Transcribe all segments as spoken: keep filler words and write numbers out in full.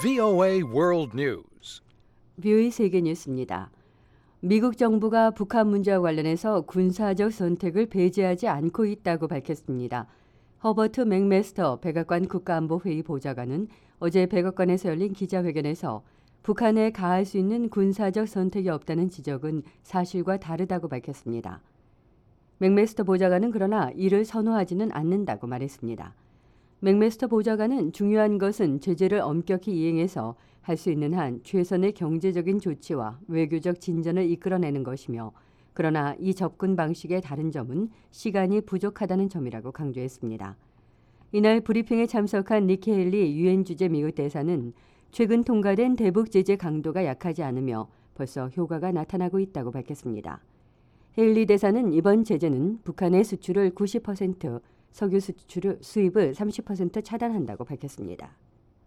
브이오에이 World News. 브이오에이 세계 뉴스입니다. 미국 정부가 북한 문제와 관련해서 군사적 선택을 배제하지 않고 있다고 밝혔습니다. 허버트 맥메스터 백악관 국가안보회의 보좌관은 어제 백악관에서 열린 기자회견에서 북한에 가할 수 있는 군사적 선택이 없다는 지적은 사실과 다르다고 밝혔습니다. 맥메스터 보좌관은 그러나 이를 선호하지는 않는다고 말했습니다. 맥메스터 보좌관은 중요한 것은 제재를 엄격히 이행해서 할 수 있는 한 최선의 경제적인 조치와 외교적 진전을 이끌어내는 것이며, 그러나 이 접근 방식의 다른 점은 시간이 부족하다는 점이라고 강조했습니다. 이날 브리핑에 참석한 니키 헤일리 유엔 주재 미국 대사는 최근 통과된 대북 제재 강도가 약하지 않으며 벌써 효과가 나타나고 있다고 밝혔습니다. 헤일리 대사는 이번 제재는 북한의 수출을 구십 퍼센트, 석유 수출 수입을 삼십 퍼센트 차단한다고 밝혔습니다.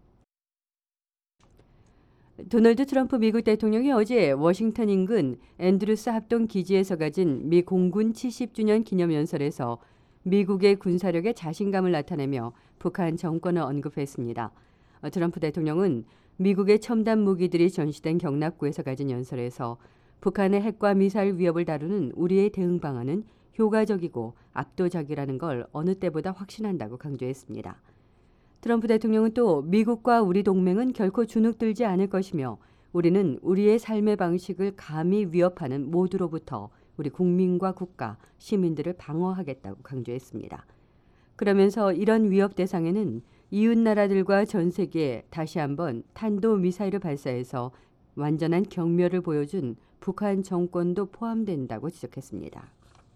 도널드 트럼프 미국 대통령이 어제 워싱턴 인근 앤드루스 합동 기지에서 가진 미 공군 칠십 주년 기념연설에서 미국의 군사력에 자신감을 나타내며 북한 정권을 언급했습니다. 트럼프 대통령은 미국의 첨단 무기들이 전시된 경납고에서 가진 연설에서 북한의 핵과 미사일 위협을 다루는 우리의 대응 방안은 효과적이고 압도적이라는 걸 어느 때보다 확신한다고 강조했습니다. 트럼프 대통령은 또 미국과 우리 동맹은 결코 주눅들지 않을 것이며 우리는 우리의 삶의 방식을 감히 위협하는 모두로부터 우리 국민과 국가, 시민들을 방어하겠다고 강조했습니다. 그러면서 이런 위협 대상에는 이웃 나라들과 전 세계에 다시 한번 탄도미사일을 발사해서 완전한 경멸을 보여준 북한 정권도 포함된다고 지적했습니다.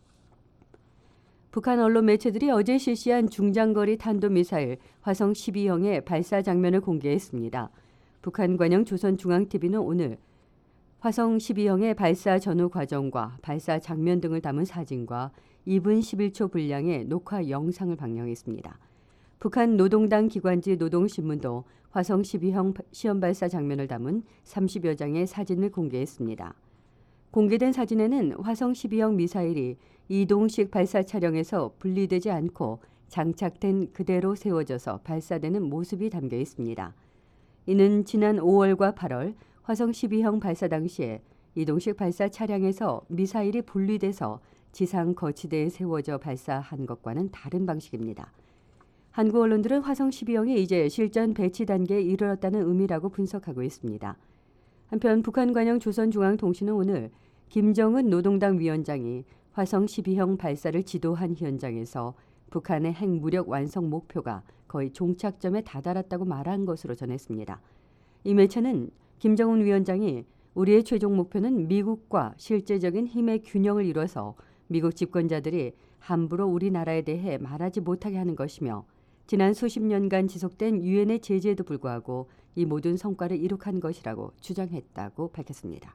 북한 언론 매체들이 어제 실시한 중장거리 탄도미사일 화성 십이형의 발사 장면을 공개했습니다. 북한 관영 조선중앙티비는 오늘 화성 십이형의 발사 전후 과정과 발사 장면 등을 담은 사진과 이 분 십일 초 분량의 녹화 영상을 방영했습니다. 북한 노동당 기관지 노동신문도 화성 십이형 시험 발사 장면을 담은 삼십여 장의 사진을 공개했습니다. 공개된 사진에는 화성 십이형 미사일이 이동식 발사 차량에서 분리되지 않고 장착된 그대로 세워져서 발사되는 모습이 담겨 있습니다. 이는 지난 오월과 팔월 화성 십이형 발사 당시에 이동식 발사 차량에서 미사일이 분리돼서 지상 거치대에 세워져 발사한 것과는 다른 방식입니다. 한국 언론들은 화성 십이형이 이제 실전 배치 단계에 이르렀다는 의미라고 분석하고 있습니다. 한편 북한 관영 조선중앙통신은 오늘 김정은 노동당 위원장이 화성 십이형 발사를 지도한 현장에서 북한의 핵무력 완성 목표가 거의 종착점에 다다랐다고 말한 것으로 전했습니다. 이 매체는 김정은 위원장이 우리의 최종 목표는 미국과 실제적인 힘의 균형을 이뤄서 미국 집권자들이 함부로 우리나라에 대해 말하지 못하게 하는 것이며, 지난 수십 년간 지속된 유엔의 제재에도 불구하고 이 모든 성과를 이룩한 것이라고 주장했다고 밝혔습니다.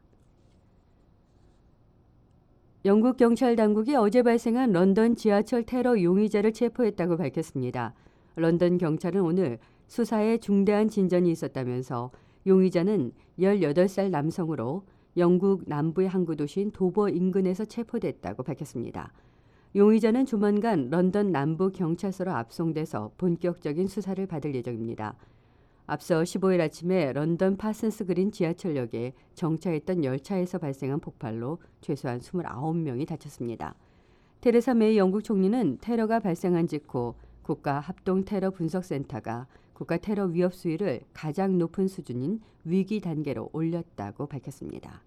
영국 경찰 당국이 어제 발생한 런던 지하철 테러 용의자를 체포했다고 밝혔습니다. 런던 경찰은 오늘 수사에 중대한 진전이 있었다면서 용의자는 열여덟 살 남성으로 영국 남부의 항구 도시인 도버 인근에서 체포됐다고 밝혔습니다. 용의자는 조만간 런던 남부 경찰서로 압송돼서 본격적인 수사를 받을 예정입니다. 앞서 십오일 아침에 런던 파슨스 그린 지하철역에 정차했던 열차에서 발생한 폭발로 최소한 이십구 명이 다쳤습니다. 테레사 메이 영국 총리는 테러가 발생한 직후 국가 합동 테러 분석센터가 국가 테러 위협 수위를 가장 높은 수준인 위기 단계로 올렸다고 밝혔습니다.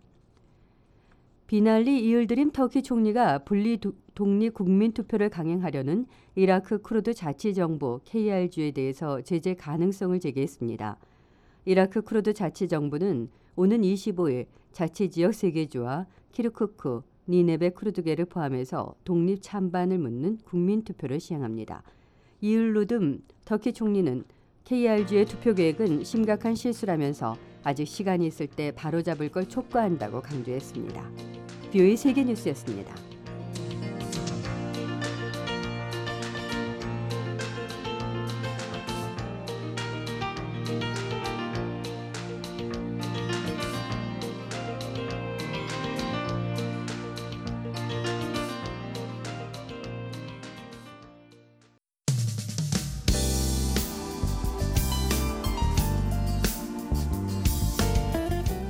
비날리 이을드림 터키 총리가 분리 독립 국민 투표를 강행하려는 이라크 쿠르드 자치정부 케이알지에 대해서 제재 가능성을 제기했습니다. 이라크 쿠르드 자치정부는 오는 이십오일 자치지역 세 개 주와 키르쿠크, 니네베 쿠르드계를 포함해서 독립 찬반을 묻는 국민 투표를 시행합니다. 이을루듬 터키 총리는 케이알지의 투표 계획은 심각한 실수라면서 아직 시간이 있을 때 바로잡을 걸 촉구한다고 강조했습니다. 브이오에이 세계뉴스였습니다.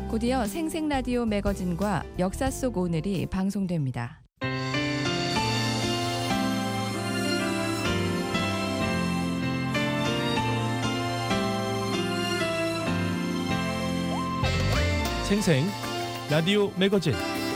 곧이어 생생라디오 매거진과 역사 속 오늘이 방송됩니다. 생생 라디오 매거진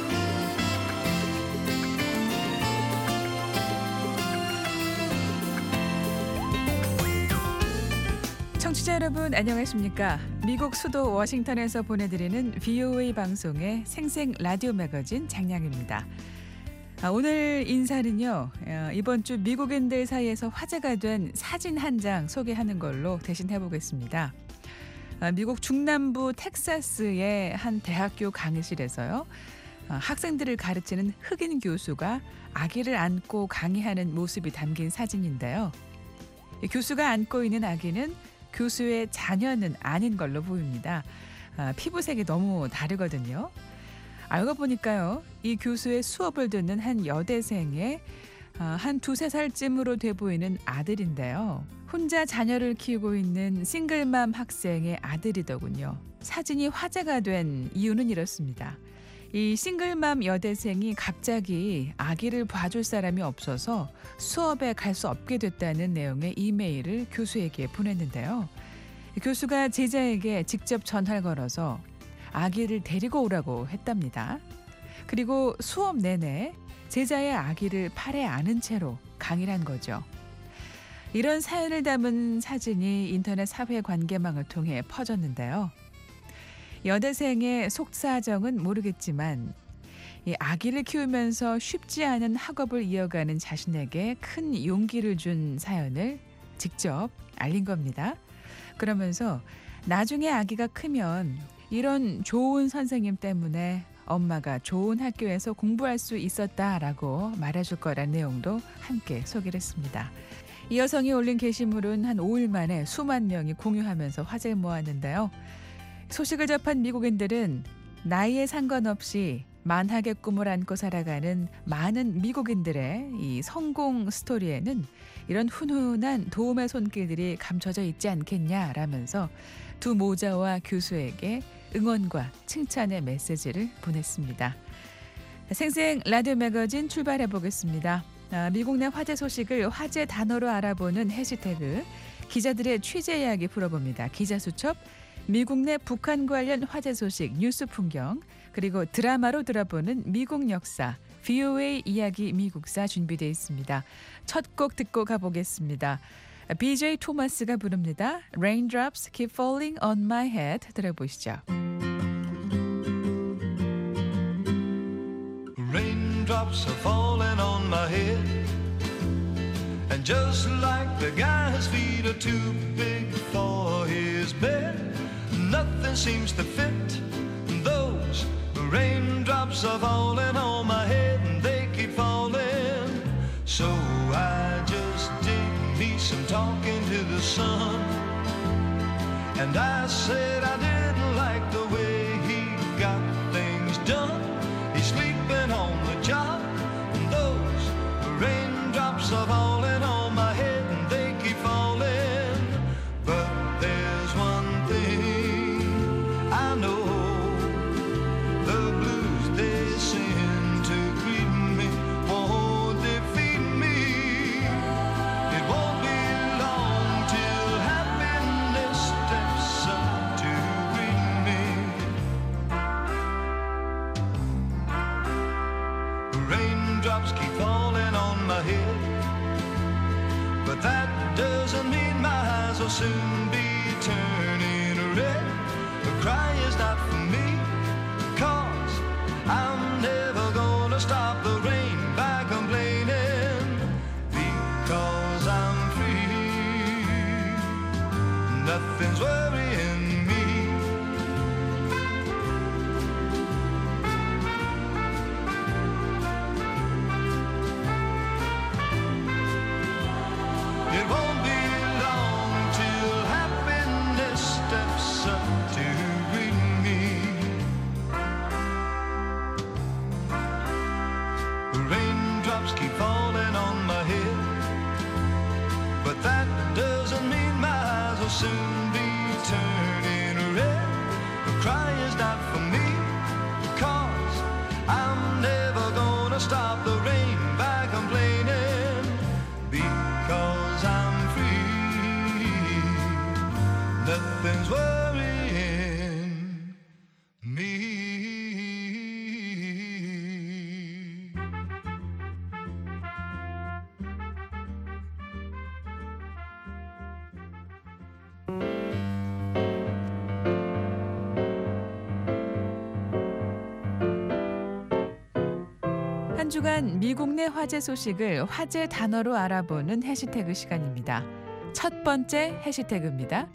청취자 여러분 안녕하십니까? 미국 수도 워싱턴에서 보내드리는 브이오에이 방송의 생생 라디오 매거진 장량입니다. 아, 오늘 인사는요. 어, 이번 주 미국인들 사이에서 화제가 된 사진 한 장 소개하는 걸로 대신 해보겠습니다. 아, 미국 중남부 텍사스의 한 대학교 강의실에서요. 아, 학생들을 가르치는 흑인 교수가 아기를 안고 강의하는 모습이 담긴 사진인데요. 이 교수가 안고 있는 아기는 교수의 자녀는 아닌 걸로 보입니다. 아, 피부색이 너무 다르거든요. 알고 보니까요. 이 교수의 수업을 듣는 한 여대생의 아, 한 두세 살쯤으로 돼 보이는 아들인데요. 혼자 자녀를 키우고 있는 싱글맘 학생의 아들이더군요. 사진이 화제가 된 이유는 이렇습니다. 이 싱글맘 여대생이 갑자기 아기를 봐줄 사람이 없어서 수업에 갈 수 없게 됐다는 내용의 이메일을 교수에게 보냈는데요. 교수가 제자에게 직접 전화를 걸어서 아기를 데리고 오라고 했답니다. 그리고 수업 내내 제자의 아기를 팔에 안은 채로 강의를 한 거죠. 이런 사연을 담은 사진이 인터넷 사회관계망을 통해 퍼졌는데요. 여대생의 속사정은 모르겠지만 이 아기를 키우면서 쉽지 않은 학업을 이어가는 자신에게 큰 용기를 준 사연을 직접 알린 겁니다. 그러면서 나중에 아기가 크면 이런 좋은 선생님 때문에 엄마가 좋은 학교에서 공부할 수 있었다라고 말해줄 거란 내용도 함께 소개를 했습니다. 이 여성이 올린 게시물은 한 오 일 만에 수만 명이 공유하면서 화제를 모았는데요. 소식을 접한 미국인들은 나이에 상관없이 만학의 꿈을 안고 살아가는 많은 미국인들의 이 성공 스토리에는 이런 훈훈한 도움의 손길들이 감춰져 있지 않겠냐라면서 두 모자와 교수에게 응원과 칭찬의 메시지를 보냈습니다. 생생 라디오 매거진 출발해 보겠습니다. 아, 미국 내 화제 소식을 화제 단어로 알아보는 해시태그 기자들의 취재 이야기 풀어봅니다. 기자수첩 미국 내 북한 관련 화제 소식 뉴스 풍경 그리고 드라마로 들어보는 미국 역사 브이오에이 이야기 미국사 준비되어 있습니다. 첫 곡 듣고 가보겠습니다. 비제이 토마스가 부릅니다. Raindrops keep falling on my head 들어보시죠. Raindrops are falling on my head And just like the guy's feet are too big for his bed Nothing seems to fit Those raindrops are falling on my head And they keep falling So I just did me some talking to the sun And I said I didn't like the way he got things done He's sleeping on the job And those raindrops are falling on my head And they keep falling But there's one thing I know The blues they send to greet me Won't defeat me It won't be long till happiness steps up to greet me Raindrops keep falling on my head But that doesn't mean my eyes will soon be turning red The cry is not for me Cause I'm never gonna stop the rain by complaining Because I'm free Nothing's worrying me It won't be long till happiness steps up to greet me Raindrops keep falling on my head But that doesn't mean my eyes will soon be turning red The cry is not for me something's worrying me. 한 주간 미국 내 화제 소식을 화제 단어로 알아보는 해시태그 시간입니다. 첫 번째 해시태그입니다.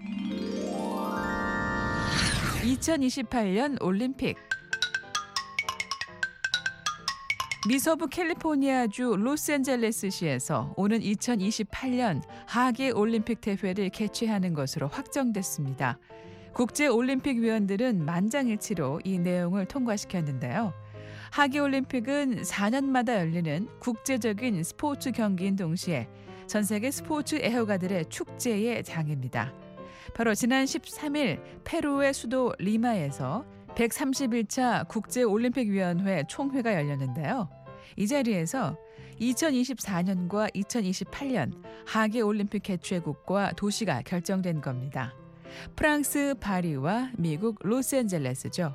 이천이십팔 년 올림픽. 미서부 캘리포니아주 로스앤젤레스시에서 오는 이천이십팔 년 하계 올림픽 대회를 개최하는 것으로 확정됐습니다. 국제올림픽위원들은 만장일치로 이 내용을 통과시켰는데요. 하계올림픽은 사 년마다 열리는 국제적인 스포츠 경기인 동시에 전 세계 스포츠 애호가들의 축제의 장입니다. 바로 지난 십삼 일 페루의 수도 리마에서 백삼십일 차 국제올림픽위원회 총회가 열렸는데요. 이 자리에서 이천이십사 년과 이천이십팔 년 하계올림픽 개최국과 도시가 결정된 겁니다. 프랑스 파리와 미국 로스앤젤레스죠.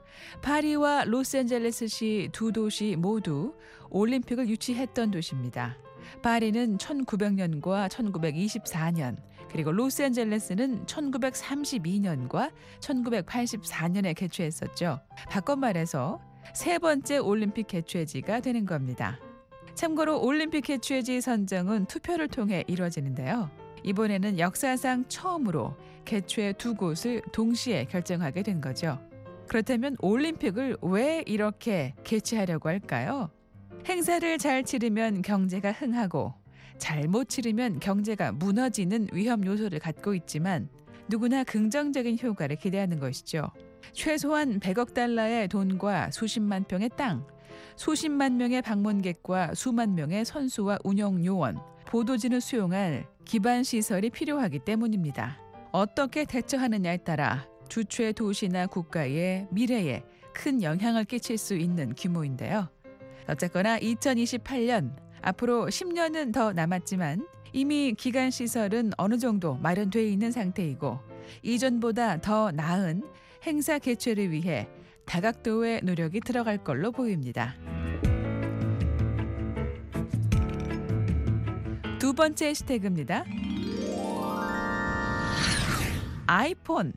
파리와 로스앤젤레스시 두 도시 모두 올림픽을 유치했던 도시입니다. 파리는 천구백 년과 천구백이십사 년, 그리고 로스앤젤레스는 천구백삼십이 년과 천구백팔십사 년에 개최했었죠. 바꿔 말해서 세 번째 올림픽 개최지가 되는 겁니다. 참고로 올림픽 개최지 선정은 투표를 통해 이루어지는데요. 이번에는 역사상 처음으로 개최 두 곳을 동시에 결정하게 된 거죠. 그렇다면 올림픽을 왜 이렇게 개최하려고 할까요? 행사를 잘 치르면 경제가 흥하고 잘못 치르면 경제가 무너지는 위험 요소를 갖고 있지만 누구나 긍정적인 효과를 기대하는 것이죠. 최소한 백억 달러의 돈과 수십만 평의 땅, 수십만 명의 방문객과 수만 명의 선수와 운영 요원, 보도진을 수용할 기반 시설이 필요하기 때문입니다. 어떻게 대처하느냐에 따라 주최 도시나 국가의 미래에 큰 영향을 끼칠 수 있는 규모인데요. 어쨌거나 이천이십팔 년, 앞으로 십 년은 더 남았지만 이미 기간 시설은 어느 정도 마련돼 있는 상태이고 이전보다 더 나은 행사 개최를 위해 다각도의 노력이 들어갈 걸로 보입니다. 두 번째 해시태그입니다. 아이폰.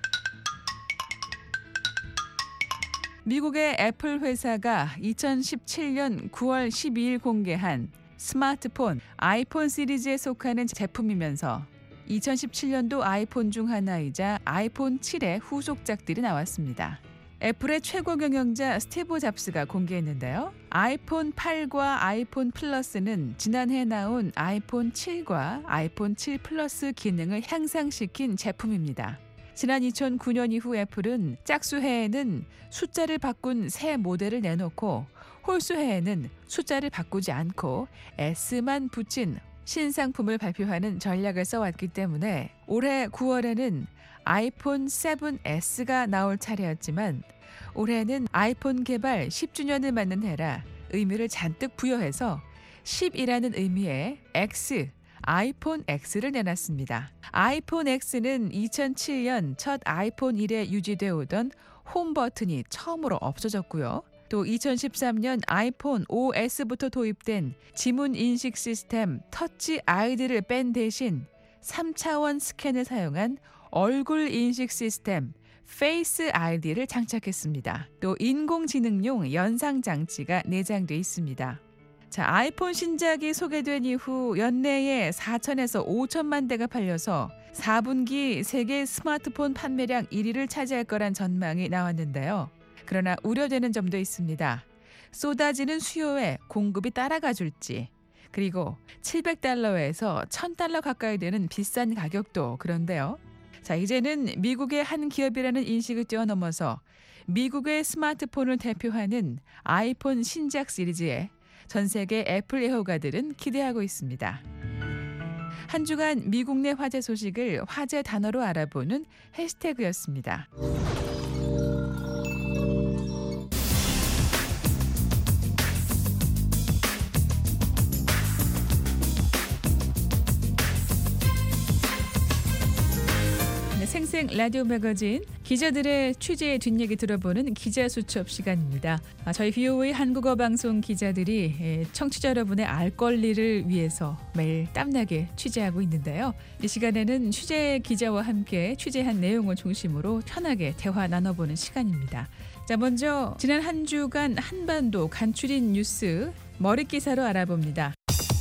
미국의 애플 회사가 이천십칠 년 구월 십이일 공개한 스마트폰 아이폰 시리즈에 속하는 제품이면서 이천십칠 년도 아이폰 중 하나이자 아이폰 칠의 후속작들이 나왔습니다. 애플의 최고 경영자 스티브 잡스가 공개했는데요. 아이폰 팔과 아이폰 플러스는 지난해 나온 아이폰 칠과 아이폰 칠 플러스 기능을 향상시킨 제품입니다. 지난 이천구 년 이후 애플은 짝수해에는 숫자를 바꾼 새 모델을 내놓고 홀수해에는 숫자를 바꾸지 않고 S만 붙인 신상품을 발표하는 전략을 써왔기 때문에 올해 구월에는 아이폰 세븐 에스가 나올 차례였지만 올해는 아이폰 개발 십 주년을 맞는 해라 의미를 잔뜩 부여해서 십이라는 의미의 X, 아이폰 X를 내놨습니다. 아이폰 X는 이천칠 년 첫 아이폰 일에 유지되어 오던 홈 버튼이 처음으로 없어졌고요. 또 이천십삼 년 아이폰 오에스부터 도입된 지문 인식 시스템 터치 아이디를 뺀 대신 삼 차원 스캔을 사용한 얼굴 인식 시스템 페이스 아이디를 장착했습니다. 또 인공지능용 연상 장치가 내장돼 있습니다. 자, 아이폰 신작이 소개된 이후 연내에 사천에서 오천만 대가 팔려서 사 분기 세계 스마트폰 판매량 일 위를 차지할 거란 전망이 나왔는데요. 그러나 우려되는 점도 있습니다. 쏟아지는 수요에 공급이 따라가 줄지, 그리고 칠백 달러에서 천 달러 가까이 되는 비싼 가격도 그런데요. 자, 이제는 미국의 한 기업이라는 인식을 뛰어넘어서 미국의 스마트폰을 대표하는 아이폰 신작 시리즈에 전 세계 애플 애호가들은 기대하고 있습니다. 한 주간 미국 내 화제 소식을 화제 단어로 알아보는 해시태그였습니다. 생생 생생 라디오 매거진 기자들의 취재 뒷얘기 들어보는 기자수첩 시간입니다. 아, 저희 비오에이 한국어 방송 기자들이 예, 청취자 여러분의 알 권리를 위해서 매일 땀나게 취재하고 있는데요. 이 시간에는 취재 기자와 함께 취재한 내용을 중심으로 편하게 대화 나눠보는 시간입니다. 자, 먼저 지난 한 주간 한반도 간추린 뉴스 머릿 기사로 알아봅니다.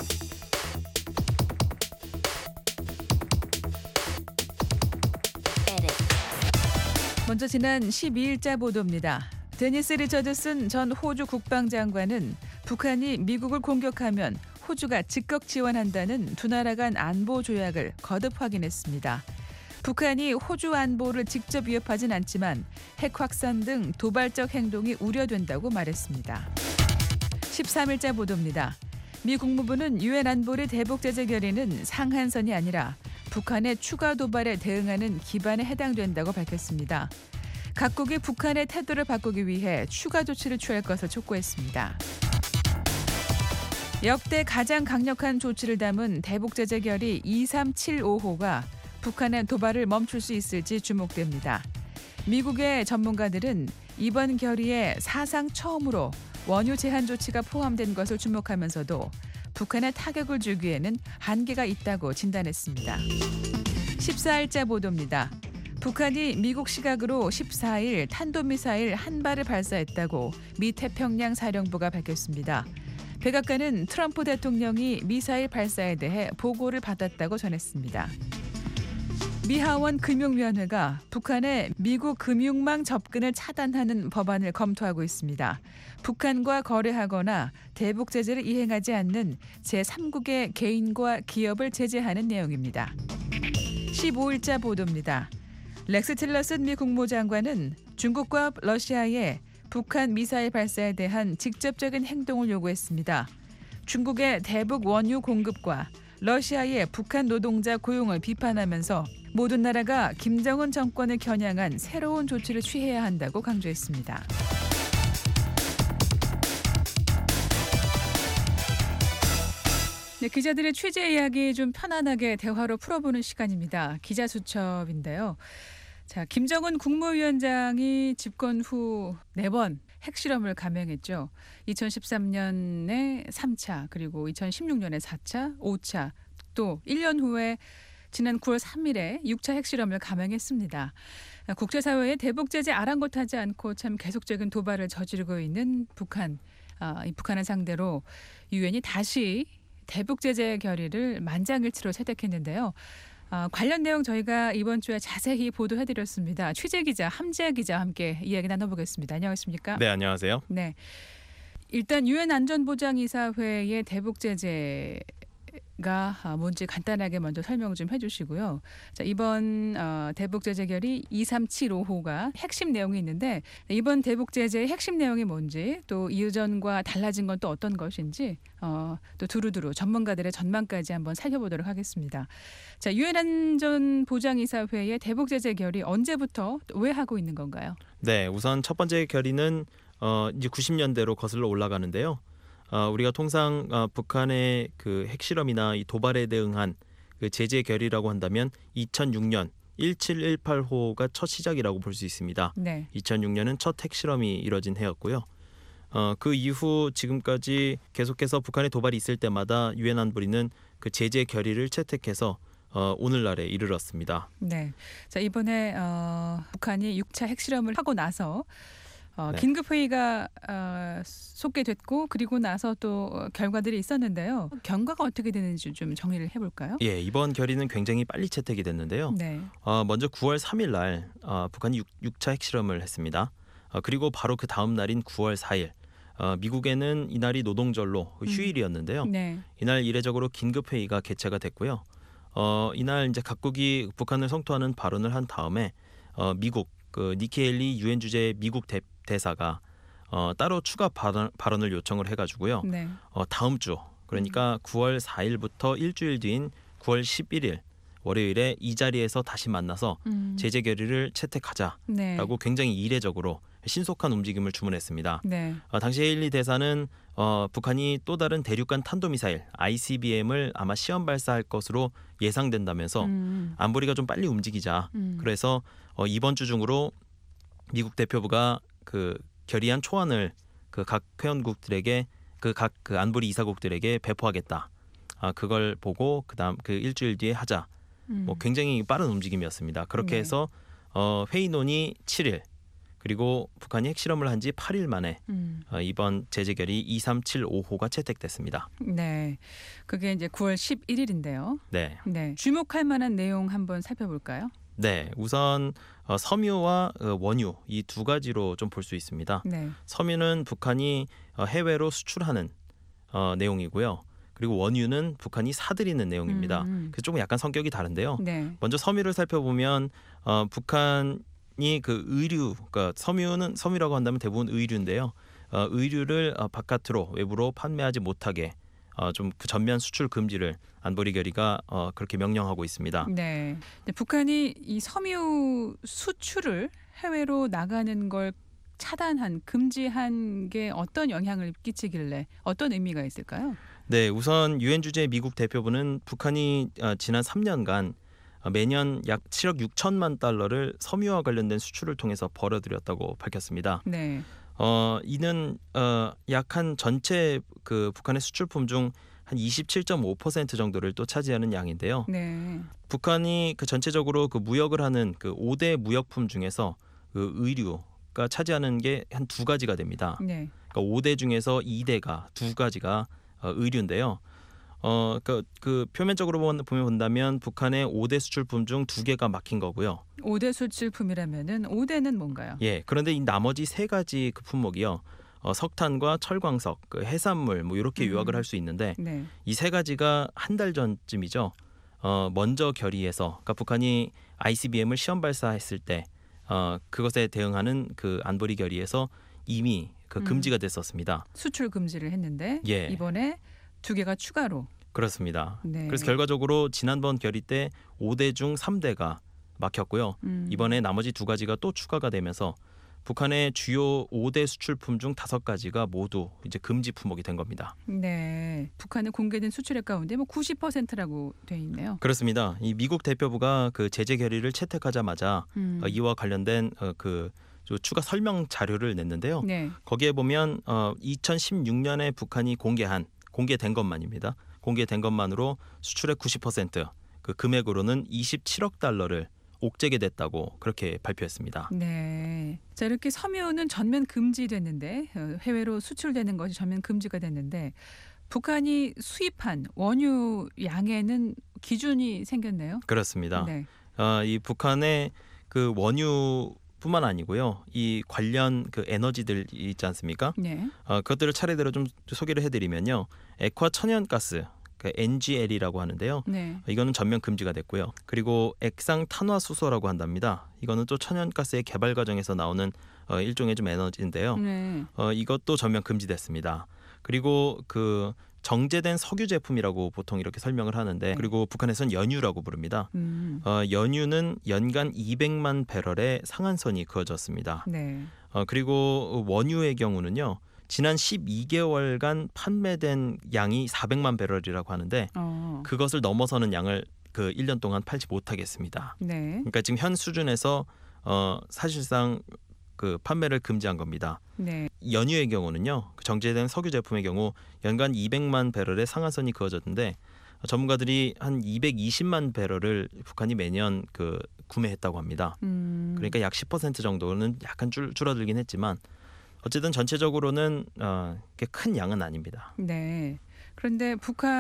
먼저 지난 십이일자 보도입니다. 데니스 리처드슨 전 호주 국방장관은 북한이 미국을 공격하면 호주가 즉각 지원한다는 두 나라 간 안보 조약을 거듭 확인했습니다. 북한이 호주 안보를 직접 위협하진 않지만 핵 확산 등 도발적 행동이 우려된다고 말했습니다. 십삼일자 보도입니다. 미 국무부는 유엔 안보리 대북 제재 결의는 상한선이 아니라 북한의 추가 도발에 대응하는 기반에 해당된다고 밝혔습니다. 각국이 북한의 태도를 바꾸기 위해 추가 조치를 취할 것을 촉구했습니다. 역대 가장 강력한 조치를 담은 대북 제재 결의 이삼칠오호가 북한의 도발을 멈출 수 있을지 주목됩니다. 미국의 전문가들은 이번 결의에 사상 처음으로 원유 제한 조치가 포함된 것을 주목하면서도 북한에 타격을 주기에는 한계가 있다고 진단했습니다. 십사일자 보도입니다. 북한이 미국 시각으로 십사일 탄도미사일 한 발을 발사했다고 미 태평양 사령부가 밝혔습니다. 백악관은 트럼프 대통령이 미사일 발사에 대해 보고를 받았다고 전했습니다. 미 하원 금융위원회가 북한의 미국 금융망 접근을 차단하는 법안을 검토하고 있습니다. 북한과 거래하거나 대북 제재를 이행하지 않는 제삼국의 개인과 기업을 제재하는 내용입니다. 십오일자 보도입니다. 렉스 틸러슨 미 국무장관은 중국과 러시아의 북한 미사일 발사에 대한 직접적인 행동을 요구했습니다. 중국의 대북 원유 공급과 러시아의 북한 노동자 고용을 비판하면서 모든 나라가 김정은 정권을 겨냥한 새로운 조치를 취해야 한다고 강조했습니다. 네, 기자들의 취재 이야기 좀 편안하게 대화로 풀어보는 시간입니다. 기자수첩인데요. 자, 김정은 국무위원장이 집권 후 네 번 핵실험을 감행했죠. 이천십삼년에 삼차, 그리고 이천십육년에 사차, 오차, 또 일 년 후에 지난 구월 삼일에 육차 핵실험을 감행했습니다. 국제사회의 대북 제재 아랑곳하지 않고 참 계속적인 도발을 저지르고 있는 북한. 아, 이 북한을 상대로 유엔이 다시 대북 제재 결의를 만장일치로 채택했는데요. 아, 관련 내용 저희가 이번 주에 자세히 보도해드렸습니다. 취재 기자 함재 기자와 함께 이야기 나눠보겠습니다. 안녕하십니까? 네, 안녕하세요. 네, 일단 유엔 안전보장이사회의 대북 제재 가 뭔지 간단하게 먼저 설명 좀 해주시고요. 자, 이번 어, 대북 제재 결의 이삼칠오호가 핵심 내용이 있는데 이번 대북 제재의 핵심 내용이 뭔지 또 이전과 달라진 건 또 어떤 것인지 어, 또 두루두루 전문가들의 전망까지 한번 살펴보도록 하겠습니다. 자, 유엔 안전보장이사회의 대북 제재 결의 언제부터 왜 하고 있는 건가요? 네, 우선 첫 번째 결의는 어, 이제 구십년대로 거슬러 올라가는데요. 어, 우리가 통상 어, 북한의 그 핵실험이나 이 도발에 대응한 그 제재 결의라고 한다면 이천육년 일칠일팔호가 첫 시작이라고 볼 수 있습니다. 네. 이천육년은 첫 핵실험이 이뤄진 해였고요. 어, 그 이후 지금까지 계속해서 북한의 도발이 있을 때마다 유엔 안보리는 그 제재 결의를 채택해서 어, 오늘날에 이르렀습니다. 네. 자, 이번에 어, 북한이 육차 핵실험을 하고 나서 어, 네. 긴급 회의가 어, 속개됐고 그리고 나서 또 결과들이 있었는데요. 결과가 어떻게 되는지 좀 정리를 해볼까요? 예, 이번 결의는 굉장히 빨리 채택이 됐는데요. 네. 어, 먼저 구월 삼일 날 어, 북한이 육, 육차 핵실험을 했습니다. 어, 그리고 바로 그 다음 날인 구월 사일 어, 미국에는 이날이 노동절로 휴일이었는데요. 네. 이날 이례적으로 긴급 회의가 개최가 됐고요. 어, 이날 이제 각국이 북한을 성토하는 발언을 한 다음에 어, 미국 그 니키 헤일리 유엔 주재 미국 대, 대사가 어, 따로 추가 발언, 발언을 요청을 해가지고요. 네. 어, 다음 주 그러니까 구월 사일부터 일주일 뒤인 구월 십일일 월요일에 이 자리에서 다시 만나서 음. 제재 결의를 채택하자라고 네. 굉장히 이례적으로 신속한 움직임을 주문했습니다. 네. 어, 당시 헤일리 대사는 어, 북한이 또 다른 대륙간 탄도미사일 아이씨비엠을 아마 시험 발사할 것으로 예상된다면서 음. 안보리가 좀 빨리 움직이자. 음. 그래서 어, 이번 주 중으로 미국 대표부가 그 결의안 초안을 그 각 회원국들에게 그 각 그 안보리 이사국들에게 배포하겠다. 아, 그걸 보고 그다음 그 일주일 뒤에 하자. 음. 뭐 굉장히 빠른 움직임이었습니다. 그렇게 네. 해서 어, 회의론이 칠 일 그리고 북한이 핵실험을 한 지 팔 일 만에 음. 어, 이번 제재 결의 이삼칠오 호가 채택됐습니다. 네. 그게 이제 구월 십일일인데요. 네, 네. 주목할 만한 내용 한번 살펴볼까요? 네. 우선 어, 섬유와 어, 원유 이 두 가지로 좀 볼 수 있습니다. 네. 섬유는 북한이 어, 해외로 수출하는 어, 내용이고요. 그리고 원유는 북한이 사들이는 내용입니다. 음. 그래서 조금 약간 성격이 다른데요. 네. 먼저 섬유를 살펴보면 어, 북한이 그 의류, 그러니까 섬유는 섬유라고 한다면 대부분 의류인데요. 어, 의류를 어, 바깥으로 외부로 판매하지 못하게 어, 좀 그 전면 수출 금지를 안보리 결의가 어, 그렇게 명령하고 있습니다. 네. 네. 북한이 이 섬유 수출을 해외로 나가는 걸 차단한, 금지한 게 어떤 영향을 끼치길래 어떤 의미가 있을까요? 네, 우선 유엔 주재 미국 대표부는 북한이 어, 지난 삼 년간 어, 매년 약 칠억 육천만 달러를 섬유와 관련된 수출을 통해서 벌어들였다고 밝혔습니다. 네. 어, 이는 어, 약 한 전체 그 북한의 수출품 중 한 이십칠 점 오 퍼센트 정도를 또 차지하는 양인데요. 네. 북한이 그 전체적으로 그 무역을 하는 그 오 대 무역품 중에서 그 의류가 차지하는 게 한 두 가지가 됩니다. 네. 그러니까 오 대 중에서 이 대가 두 가지가 어, 의류인데요. 어, 그, 그 표면적으로 보면 본다면 북한의 오 대 수출품 중 두 개가 막힌 거고요. 오 대 수출품이라면은 오 대는 뭔가요? 예, 그런데 이 나머지 세 가지 그 품목이요. 어, 석탄과 철광석, 그 해산물 뭐 이렇게 음. 요약을 할 수 있는데 네. 이 세 가지가 한 달 전쯤이죠. 어, 먼저 결의해서 그러니까 북한이 아이씨비엠을 시험 발사했을 때 어, 그것에 대응하는 그 안보리 결의에서 이미 그 음. 금지가 됐었습니다. 수출 금지를 했는데 예. 이번에 두 개가 추가로. 그렇습니다. 네. 그래서 결과적으로 지난번 결의 때 오 대 중 삼 대가 막혔고요. 음. 이번에 나머지 두 가지가 또 추가가 되면서 북한의 주요 오 대 수출품 중 다섯 가지가 모두 이제 금지 품목이 된 겁니다. 네. 북한의 공개된 수출액 가운데 뭐 구십 퍼센트라고 돼 있네요. 그렇습니다. 이 미국 대표부가 그 제재 결의를 채택하자마자 음. 어, 이와 관련된 어, 그 추가 설명 자료를 냈는데요. 네. 거기에 보면 어, 이천십육 년에 북한이 공개한 공개된 것만입니다. 공개된 것만으로 수출의 구십 퍼센트 그 금액으로는 이십칠억 달러를 옥죄게 됐다고 그렇게 발표했습니다. 네. 자, 이렇게 섬유는 전면 금지됐는데 어, 해외로 수출되는 것이 전면 금지가 됐는데 북한이 수입한 원유 양에는 기준이 생겼네요. 그렇습니다. 네. 어, 이 북한의 그 원유뿐만 아니고요. 이 관련 그 에너지들 있지 않습니까? 네. 어, 그것들을 차례대로 좀 소개를 해드리면요. 액화 천연가스, 그 엔지엘이라고 하는데요. 네. 이거는 전면 금지가 됐고요. 그리고 액상 탄화수소라고 한답니다. 이거는 또 천연가스의 개발 과정에서 나오는 어, 일종의 좀 에너지인데요. 네. 어, 이것도 전면 금지됐습니다. 그리고 그 정제된 석유 제품이라고 보통 이렇게 설명을 하는데 그리고 북한에서는 연유라고 부릅니다. 음. 어, 연유는 연간 이백만 배럴의 상한선이 그어졌습니다. 네. 어, 그리고 원유의 경우는요. 지난 십이 개월간 판매된 양이 사백만 배럴이라고 하는데 어. 그것을 넘어서는 양을 그 일 년 동안 팔지 못하겠습니다. 네. 그러니까 지금 현 수준에서 어, 사실상 그 판매를 금지한 겁니다. 네. 연유의 경우는요. 그 정제된 석유 제품의 경우 연간 이백만 배럴의 상한선이 그어졌는데 전문가들이 한 이백이십만 배럴을 북한이 매년 그 구매했다고 합니다. 음. 그러니까 약 십 퍼센트 정도는 약간 줄, 줄어들긴 했지만 어쨌든 전체적으로는 어, 큰 양은 아닙니다. 네. 그런데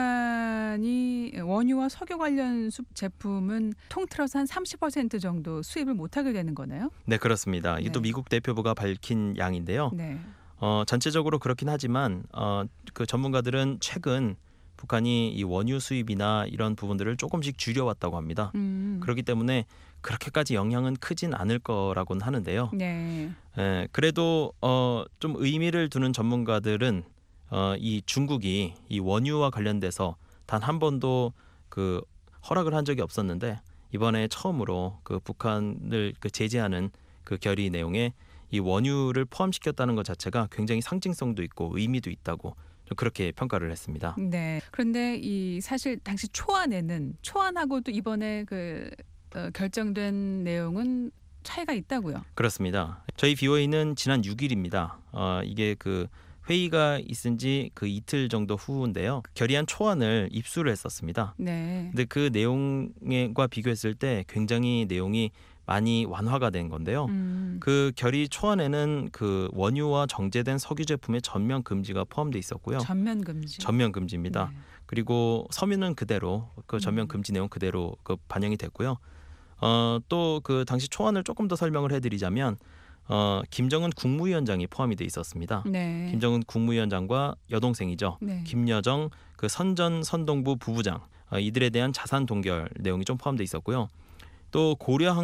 북한이 원유와 석유 관련 수- 제품은 통틀어서 한 삼십 퍼센트 정도 수입을 못하게 되는 거네요. 네, 그렇습니다. 이게 또 네. 미국 대표부가 밝힌 양인데요. 네. 어, 전체적으로 그렇긴 하지만 어, 그 전문가들은 최근 북한이 이 원유 수입이나 이런 부분들을 조금씩 줄여왔다고 합니다. 음. 그렇기 때문에 그렇게까지 영향은 크진 않을 거라고는 하는데요. 네. 에, 그래도 어, 좀 의미를 두는 전문가들은 어, 이 중국이 이 원유와 관련돼서 단 한 번도 그 허락을 한 적이 없었는데 이번에 처음으로 그 북한을 그 제재하는 그 결의 내용에 이 원유를 포함시켰다는 것 자체가 굉장히 상징성도 있고 의미도 있다고 좀 그렇게 평가를 했습니다. 네. 그런데 이 사실 당시 초안에는 초안하고도 이번에 그 어, 결정된 내용은 차이가 있다고요. 그렇습니다. 저희 비오에이는 지난 육 일입니다. 어, 이게 그 회의가 있은 지 그 이틀 정도 후인데요. 결의안 초안을 입수를 했었습니다. 네. 근데 그 내용과 비교했을 때 굉장히 내용이 많이 완화가 된 건데요. 음. 그 결의 초안에는 그 원유와 정제된 석유 제품의 전면 금지가 포함돼 있었고요. 전면 금지. 전면 금지입니다. 네. 그리고 서면은 그대로 그 전면 음. 금지 내용 그대로 그 반영이 됐고요. 어, 또 그 당시 초안을 조금 더 설명을 해드리자면 어, 김정은 국무위원장이 포함이 돼 있었습니다. 네. 김정은 국무위원장과 여동생이죠. 네. 김여정 그 선전 선동부 부부장 어, 이들에 대한 자산 동결 내용이 좀 포함돼 있었고요. 또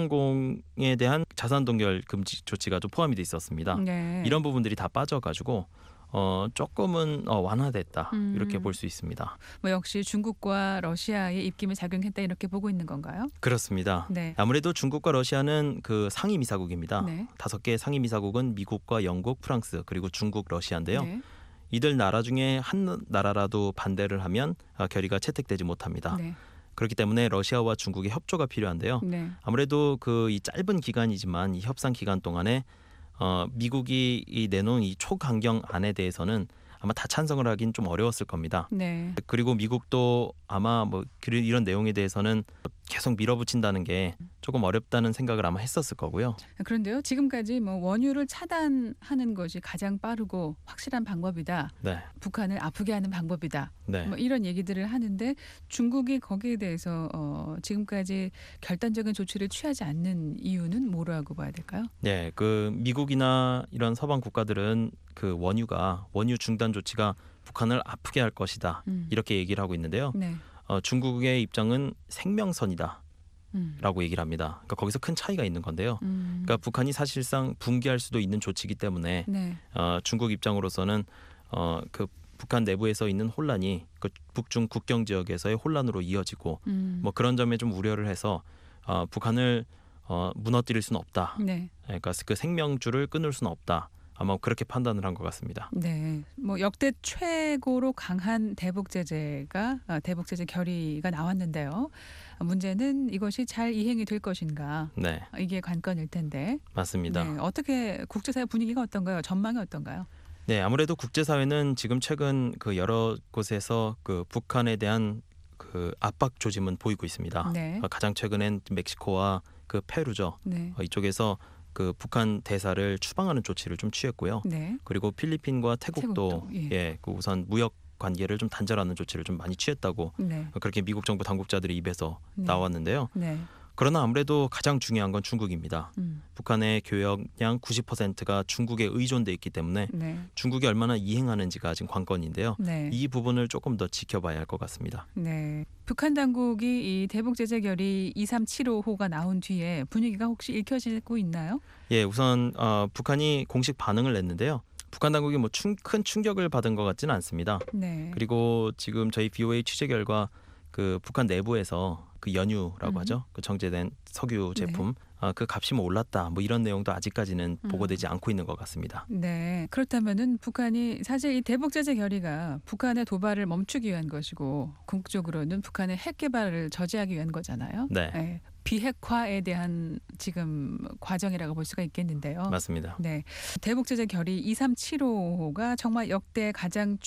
고려항공에 대한 자산 동결 금지 조치가 좀 포함이 돼 있었습니다. 네. 이런 부분들이 다 빠져가지고 어, 조금은 어, 완화됐다 음. 이렇게 볼 수 있습니다. 뭐 역시 중국과 러시아의 입김이 작용했다 이렇게 보고 있는 건가요? 그렇습니다. 네. 아무래도 중국과 러시아는 그 상임 이사국입니다. 네. 다섯 개의 상임 이사국은 미국과 영국, 프랑스 그리고 중국, 러시아인데요. 네. 이들 나라 중에 한 나라라도 반대를 하면 아, 결의가 채택되지 못합니다. 네. 그렇기 때문에 러시아와 중국의 협조가 필요한데요. 네. 아무래도 그 이 짧은 기간이지만 이 협상 기간 동안에 어, 미국이 이 내놓은 이 초강경안에 대해서는 아마 다 찬성을 하긴 좀 어려웠을 겁니다. 네. 그리고 미국도 아마 뭐 그런 이런 내용에 대해서는 계속 밀어붙인다는 게 조금 어렵다는 생각을 아마 했었을 거고요. 그런데요. 지금까지 뭐 원유를 차단하는 것이 가장 빠르고 확실한 방법이다. 네, 북한을 아프게 하는 방법이다. 네. 뭐 이런 얘기들을 하는데 중국이 거기에 대해서 어, 지금까지 결단적인 조치를 취하지 않는 이유는 뭐라고 봐야 될까요? 네, 그 미국이나 이런 서방 국가들은 그 원유가 원유 중단 조치가 북한을 아프게 할 것이다 음. 이렇게 얘기를 하고 있는데요. 네. 어, 중국의 입장은 생명선이다라고 음. 얘기를 합니다. 그러니까 거기서 큰 차이가 있는 건데요. 음. 그러니까 북한이 사실상 붕괴할 수도 있는 조치이기 때문에 네. 어, 중국 입장으로서는 어, 그 북한 내부에서 있는 혼란이 그 북중 국경 지역에서의 혼란으로 이어지고 음. 뭐 그런 점에 좀 우려를 해서 어, 북한을 어, 무너뜨릴 수는 없다. 네. 그러니까 그 생명줄을 끊을 수는 없다. 아마 그렇게 판단을 한 것 같습니다. 네, 뭐 역대 최고로 강한 대북 제재가 아, 대북 제재 결의가 나왔는데요. 문제는 이것이 잘 이행이 될 것인가 네, 이게 관건일 텐데. 맞습니다. 네, 어떻게 국제사회 분위기가 어떤가요? 전망이 어떤가요? 네, 아무래도 국제사회는 지금 최근 그 여러 곳에서 그 북한에 대한 그 압박 조짐은 보이고 있습니다. 네. 어, 가장 최근엔 멕시코와 그 페루죠. 네, 어, 이쪽에서 그 북한 대사를 추방하는 조치를 좀 취했고요. 네, 그리고 필리핀과 태국도, 태국도, 예. 예, 그 우선 무역 관계를 좀 단절하는 조치를 좀 많이 취했다고 네, 그렇게 미국 정부 당국자들의 입에서 네. 나왔는데요. 네. 그러나 아무래도 가장 중요한 건 중국입니다. 음, 북한의 교역량 구십 퍼센트가 중국에 의존돼 있기 때문에 네, 중국이 얼마나 이행하는지가 지금 관건인데요. 네. 이 부분을 조금 더 지켜봐야 할 것 같습니다. 네. 북한 당국이 이 대북 제재 결의 이삼칠오 호가 나온 뒤에 분위기가 혹시 읽혀지고 있나요? 예, 우선 어, 북한이 공식 반응을 냈는데요. 북한 당국이 뭐 큰 충격을 받은 것 같지는 않습니다. 네. 그리고 지금 저희 비오에이 취재 결과 그 북한 내부에서 그 연유라고 음. 하죠. 그 정제된 석유 제품 아, 그 값이 뭐 올랐다. 뭐 이런 내용도 아직까지는 음. 보고되지 않고 있는 것 같습니다. 네. 그렇다면은 북한이 사실 이 대북 제재 결의가 북한의 도발을 멈추기 위한 것이고 궁극적으로는 북한의 핵 개발을 저지하기 위한 거잖아요. 네, 네. 비핵화에 대한 지금 과정이라고 볼 수가 있겠는데요. 맞습니다. 네. 대북 제재 결의 이삼칠오 호가 정말 역대 가장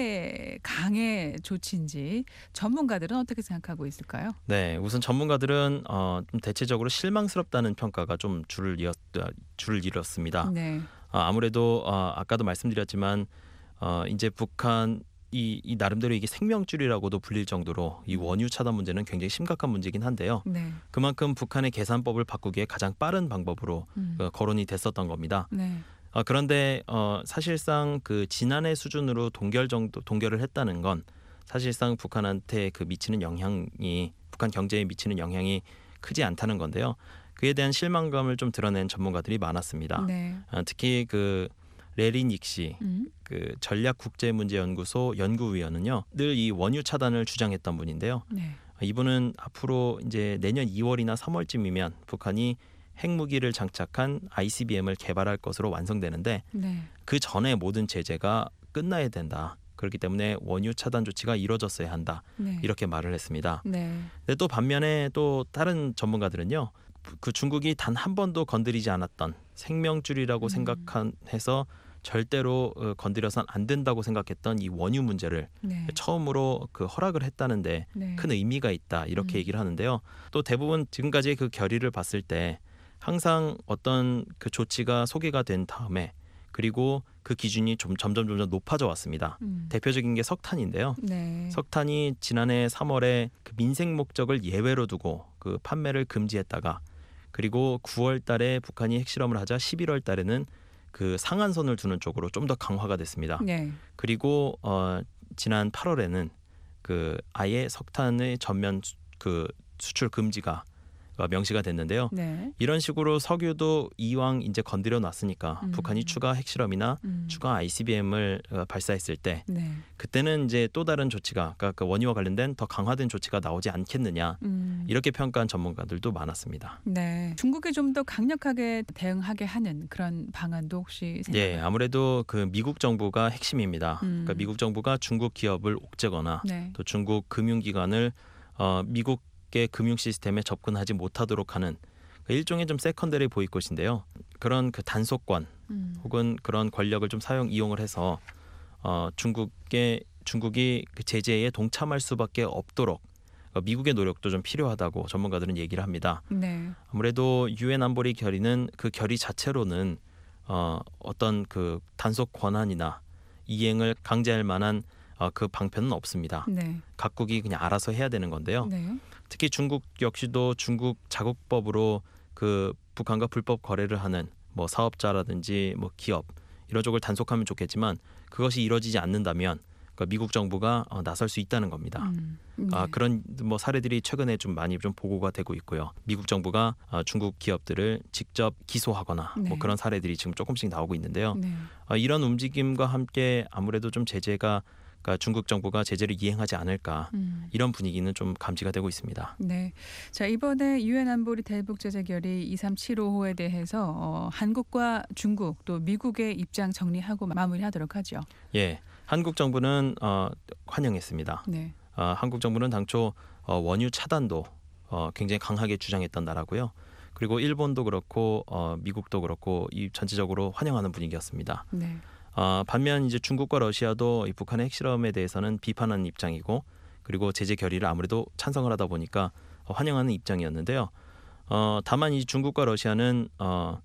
최강의 조치인지 전문가들은 어떻게 생각하고 있을까요? 네, 우선 전문가들은 어, 좀 대체적으로 실망스럽다는 평가가 좀 줄을 이었 줄을 이뤘습니다. 네. 어, 아무래도 어, 아까도 말씀드렸지만 어, 이제 북한 이, 이 나름대로 이게 생명줄이라고도 불릴 정도로 이 원유 차단 문제는 굉장히 심각한 문제긴 한데요. 네. 그만큼 북한의 계산법을 바꾸기에 가장 빠른 방법으로 음. 어, 거론이 됐었던 겁니다. 네. 어, 그런데 어, 사실상 그 지난해 수준으로 동결 정도 동결을 했다는 건 사실상 북한한테 그 미치는 영향이 북한 경제에 미치는 영향이 크지 않다는 건데요. 그에 대한 실망감을 좀 드러낸 전문가들이 많았습니다. 네. 어, 특히 그 레리닉 씨, 음. 그 전략국제문제연구소 연구위원은요, 늘 이 원유 차단을 주장했던 분인데요. 네. 이분은 앞으로 이제 내년 이월이나 삼월쯤이면 북한이 핵무기를 장착한 아이씨비엠을 개발할 것으로 완성되는데 네. 그 전에 모든 제재가 끝나야 된다. 그렇기 때문에 원유 차단 조치가 이루어졌어야 한다. 네. 이렇게 말을 했습니다. 네. 근데 또 반면에 또 다른 전문가들은요. 그 중국이 단 한 번도 건드리지 않았던 생명줄이라고 음. 생각해서 절대로 건드려선 안 된다고 생각했던 이 원유 문제를 네. 처음으로 그 허락을 했다는데 네. 큰 의미가 있다 이렇게 음. 얘기를 하는데요. 또 대부분 지금까지의 그 결의를 봤을 때 항상 어떤 그 조치가 소개가 된 다음에 그리고 그 기준이 좀 점점 점점 높아져 왔습니다. 음. 대표적인 게 석탄인데요. 네. 석탄이 지난해 삼월에 그 민생 목적을 예외로 두고 그 판매를 금지했다가 그리고 구월 달에 북한이 핵실험을 하자 십일월 달에는 그 상한선을 두는 쪽으로 좀 더 강화가 됐습니다. 네. 그리고 어, 지난 팔월에는 그 아예 석탄의 전면 수, 그 수출 금지가 명시가 됐는데요. 네. 이런 식으로 석유도 이왕 이제 건드려 놨으니까 음. 북한이 추가 핵실험이나 음. 추가 아이씨비엠을 발사했을 때 네. 그때는 이제 또 다른 조치가 그러니까 그 원유와 관련된 더 강화된 조치가 나오지 않겠느냐 음. 이렇게 평가한 전문가들도 많았습니다. 네. 중국이 좀 더 강력하게 대응하게 하는 그런 방안도 혹시 생각나요? 예, 아무래도 그 미국 정부가 핵심입니다. 음. 그러니까 미국 정부가 중국 기업을 옥죄거나 네. 또 중국 금융기관을 어, 미국의 금융 시스템에 접근하지 못하도록 하는 일종의 좀 세컨더리 보이콧인데요. 그런 그 단속권 음. 혹은 그런 권력을 좀 사용 이용을 해서 어, 중국의 중국이 그 제재에 동참할 수밖에 없도록 어, 미국의 노력도 좀 필요하다고 전문가들은 얘기를 합니다. 네. 아무래도 유엔 안보리 결의는 그 결의 자체로는 어, 어떤 그 단속 권한이나 이행을 강제할 만한 어, 그 방편은 없습니다. 네. 각국이 그냥 알아서 해야 되는 건데요. 네. 특히 중국 역시도 중국 자국법으로 그 북한과 불법 거래를 하는 뭐 사업자라든지 뭐 기업 이런 쪽을 단속하면 좋겠지만 그것이 이루어지지 않는다면 그러니까 미국 정부가 어, 나설 수 있다는 겁니다. 음. 네. 아, 그런 뭐 사례들이 최근에 좀 많이 좀 보고가 되고 있고요. 미국 정부가 어, 중국 기업들을 직접 기소하거나 네. 뭐 그런 사례들이 지금 조금씩 나오고 있는데요. 네. 어, 이런 움직임과 함께 아무래도 좀 제재가 그러니까 중국 정부가 제재를 이행하지 않을까 음. 이런 분위기는 좀 감지가 되고 있습니다. 네. 자, 이번에 유엔 안보리 대북 제재 결의 이삼칠오호에 대해서 어, 한국과 중국 또 미국의 입장 정리하고 마무리하도록 하죠. 예, 한국 정부는 어, 환영했습니다. 네. 어, 한국 정부는 당초 어, 원유 차단도 어, 굉장히 강하게 주장했던 나라고요. 그리고 일본도 그렇고 어, 미국도 그렇고 이 전체적으로 환영하는 분위기였습니다. 네. 어, 반면 이제 중국과 러시아도 이 북한의 핵실험에 대해서는 비판하는 입장이고 그리고 제재 결의를 아무래도 찬성을 하다 보니까 어, 환영하는 입장이었는데요. 어, 다만 이 중국과 러시아는 어,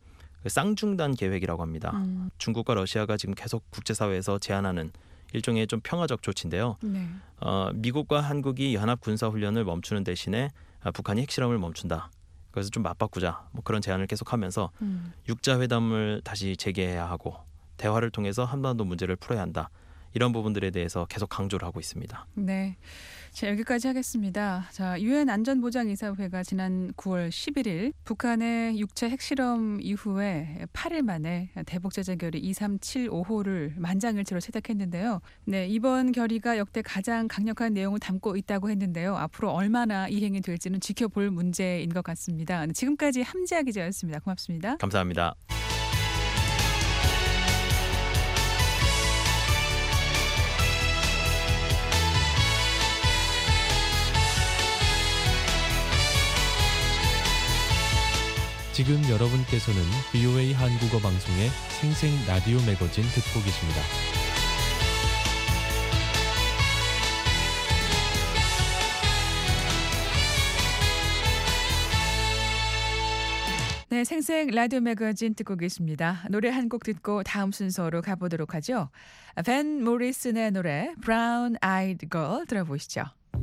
쌍중단 계획이라고 합니다. 음. 중국과 러시아가 지금 계속 국제사회에서 제안하는 일종의 좀 평화적 조치인데요. 네. 어, 미국과 한국이 연합 군사 훈련을 멈추는 대신에 아, 북한이 핵실험을 멈춘다. 그래서 좀 맞바꾸자. 뭐 그런 제안을 계속하면서 음. 육자 회담을 다시 재개해야 하고 대화를 통해서 한반도 문제를 풀어야 한다. 이런 부분들에 대해서 계속 강조를 하고 있습니다. 네. 자, 여기까지 하겠습니다. 자, 유엔 안전보장이사회가 지난 구월 십일일 북한의 육체 핵실험 이후에 팔 일 만에 대북 제재 결의 이삼칠오호를 만장일치로 채택했는데요. 네, 이번 결의가 역대 가장 강력한 내용을 담고 있다고 했는데요. 앞으로 얼마나 이행이 될지는 지켜볼 문제인 것 같습니다. 지금까지 함지아 기자였습니다. 고맙습니다. 감사합니다. 지금 여러분께서는 브이오에이 한국어 방송의 생생 라디오 매거진 듣고 계십니다. 네, 생생 라디오 매거진 듣고 계십니다. 노래 한 곡 듣고 다음 순서로 가보도록 하죠. 벤 모리슨의 노래 Brown Eyed Girl 들어보시죠.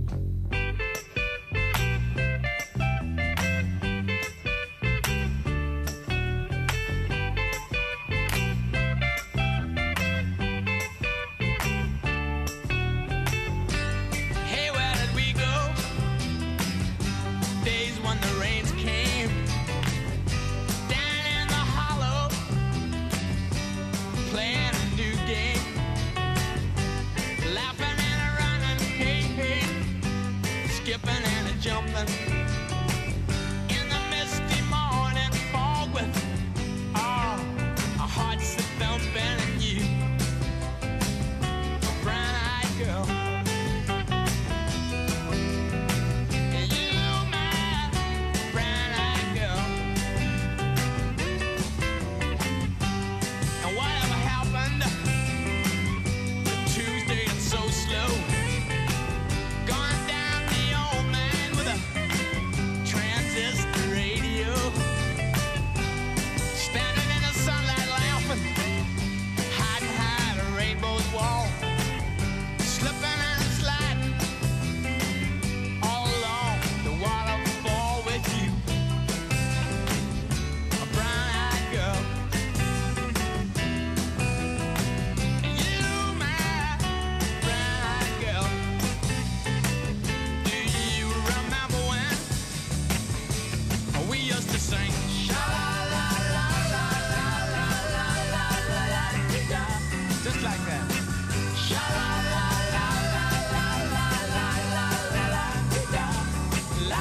Hey, where did we go? Days when the rains came down in the hollow, playing a new game, laughing and a running, hey, hey, skipping and a jumping in the misty morning fog.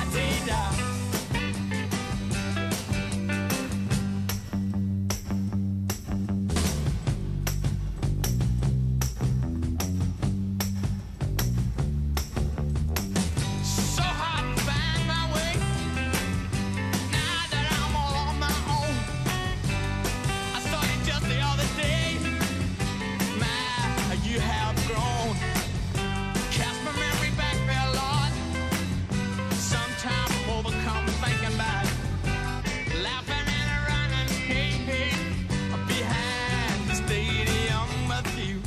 la-di-da. So hard to find my way. Now that I'm all on my own. I started just the other day. My, you have grown. Cast my memory back there, Lord. Sometimes I'm overcome thinking about it. Laughing and running, hey, hey, behind the stadium with you.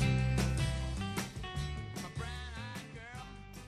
My brown-eyed girl.